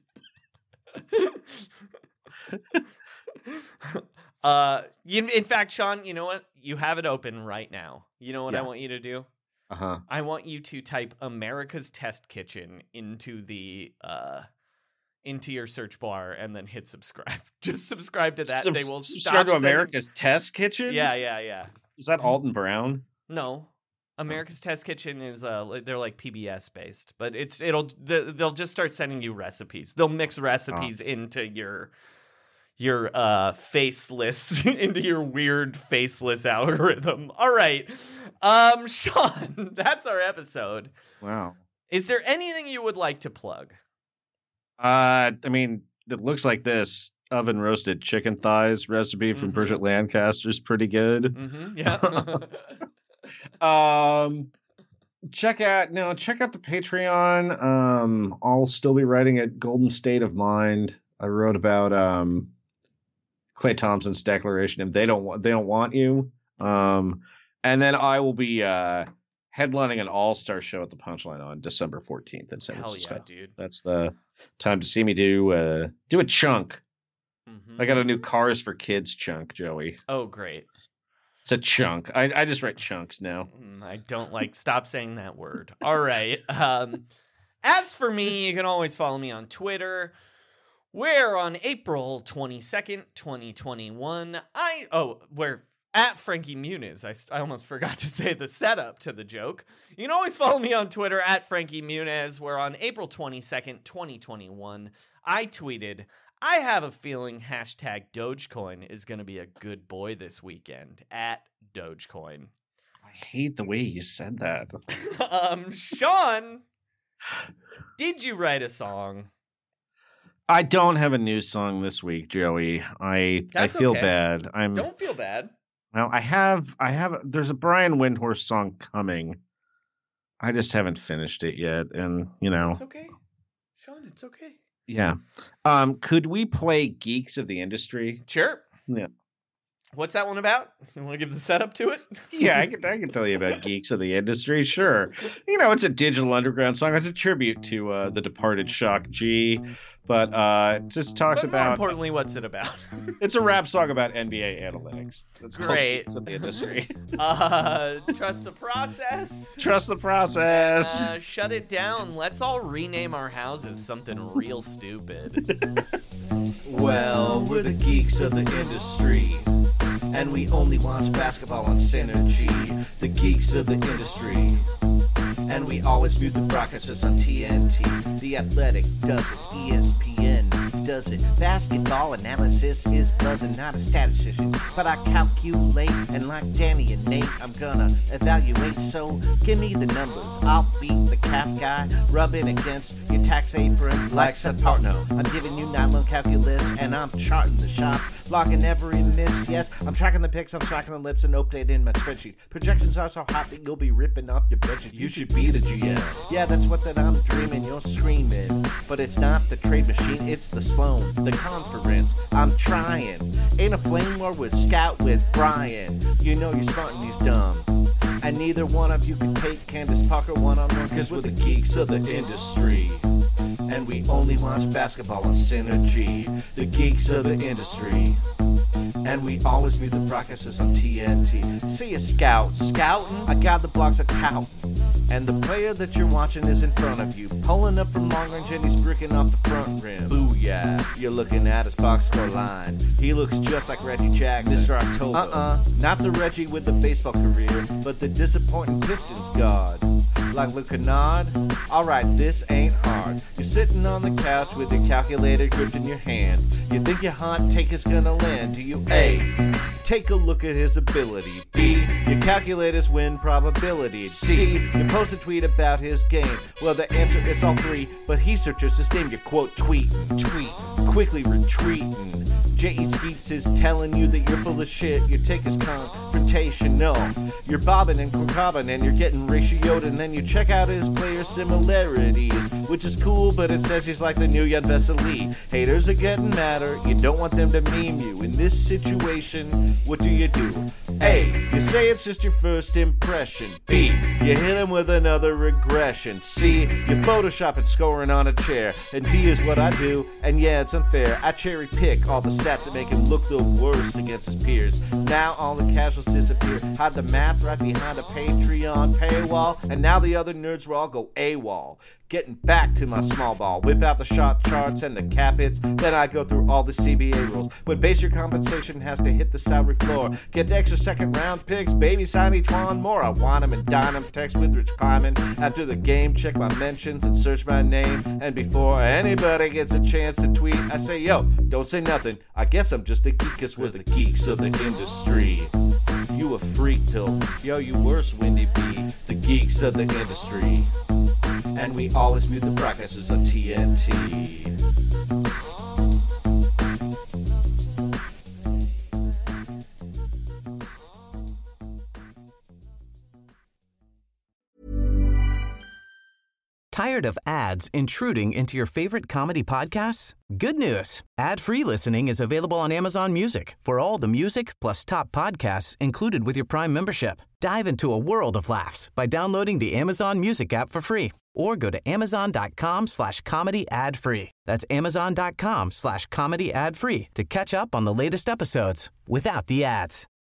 In fact, Sean, you know what? You have it open right now. You know what I want you to do? I want you to type America's Test Kitchen into the into your search bar and then hit subscribe. Just subscribe to that. They will start to America's Test Kitchen? Yeah. Is that Alton Brown? No. America's Test Kitchen is they're like PBS based, but they'll just start sending you recipes. They'll mix recipes into your faceless into your weird faceless algorithm. All right. Sean, that's our episode. Wow. Is there anything you would like to plug? I mean, it looks like this oven roasted chicken thighs recipe from Bridget Lancaster's pretty good. Mm-hmm. Yeah. Check out the Patreon. I'll still be writing at Golden State of Mind. I wrote about Klay Thompson's declaration if they don't want you. And then I will be headlining an all-star show at the Punchline on December 14th in San Francisco. Hell yeah, dude. That's the time to see me do a chunk. I got a new Cars for Kids chunk, Joey. Oh, great. It's a chunk. I just write chunks now. I don't like. Stop saying that word. All right. As for me, you can always follow me on Twitter, where on April 22nd, 2021, we're at Frankie Muniz. I almost forgot to say the setup to the joke. You can always follow me on Twitter at Frankie Muniz, where on April 22nd, 2021, I tweeted, I have a feeling hashtag Dogecoin is going to be a good boy this weekend at Dogecoin. I hate the way you said that. Sean, did you write a song? I don't have a new song this week, Joey. I feel bad. Don't feel bad. Well, I have there's a Brian Windhorst song coming. I just haven't finished it yet, and It's okay. Sean, it's okay. Yeah. Could we play Geeks of the Industry? Sure. Yeah. What's that one about? You want to give the setup to it? Yeah, I can tell you about Geeks of the Industry. Sure. It's a Digital Underground song. It's a tribute to the departed Shock G. But it just talks about... more importantly, what's it about? It's a rap song about NBA analytics. It's great. Geeks of the Industry. Trust the process. Trust the process. Shut it down. Let's all rename our houses something real stupid. Well, we're the geeks of the industry, and we only watch basketball on Synergy. The geeks of the industry, and we always view the broadcasters on TNT. The Athletic does it, ESPN does it. Basketball analysis is buzzing, not a statistician, but I calculate, and like Danny and Nate, I'm gonna evaluate. So give me the numbers, I'll be the cap guy, rubbing against your tax apron like Seth Partnow. I'm giving you nylon calculus, and I'm charting the shots, logging every miss. Yes, I'm tracking the picks, I'm smacking the lips, and updating my spreadsheet. Projections are so hot that you'll be ripping off your budget. You should be the GM. Yeah, that's what that I'm dreaming. You're screaming, but it's not the trade machine. It's the Sloan, the conference. I'm trying. Ain't a flame war with Scout with Brian. You know you're smart and he's dumb, and neither one of you can take Candace Parker one-on-one, cause we're the geeks of the industry, and we only watch basketball on Synergy. The geeks of the industry, and we always view the broadcasters on TNT. See a scout scouting, I got the blocks a counting, and the player that you're watching is in front of you, pulling up from long range and he's bricking off the front rim. Booyah, you're looking at his box score line. He looks just like Reggie Jackson, Mr. October. Not the Reggie with the baseball career, but the disappointing Pistons guard, like Luke Kennard. Alright, this ain't hard. You're sitting on the couch with your calculator gripped in your hand. You think your hot take is gonna land. Do you A, take a look at his ability? B, your calculators win probability? C, you post a tweet about his game? Well, the answer is all three, but he searches his name. You quote tweet, quickly retreating. J.E. Skeets is telling you that you're full of shit. Your take is confrontational. You're bobbing and concobbing and you're getting ratioed, and then you check out his player similarities, which is cool, but it says he's like the new Jan Vesely. Haters are getting madder. You don't want them to meme you. In this situation, what do? A, you say it's just your first impression. B, you hit him with another regression. C, you Photoshop it scoring on a chair. And D is what I do, and yeah, it's unfair. I cherry pick all the stats that make him look the worst against his peers. Now all the casuals disappear. Hide the math right behind a Patreon paywall, and now the other nerds will all go AWOL. Getting back to my small ball, whip out the shot charts and the cap hits, then I go through all the CBA rules. When base year compensation has to hit the salary floor, get the extra second round picks, baby sign each one more. I want 'em and dine 'em, text with Rich Kleiman. After the game, check my mentions and search my name. And before anybody gets a chance to tweet, I say, yo, don't say nothing. I guess I'm just a geek, 'cause we're the geeks of the industry. You a freak till, yo, you worse, Windy B. The geeks of the industry. And we always mute the broadcasters on TNT. Tired of ads intruding into your favorite comedy podcasts? Good news. Ad-free listening is available on Amazon Music for all the music plus top podcasts included with your Prime membership. Dive into a world of laughs by downloading the Amazon Music app for free or go to amazon.com/comedy ad-free. That's amazon.com/comedy ad-free to catch up on the latest episodes without the ads.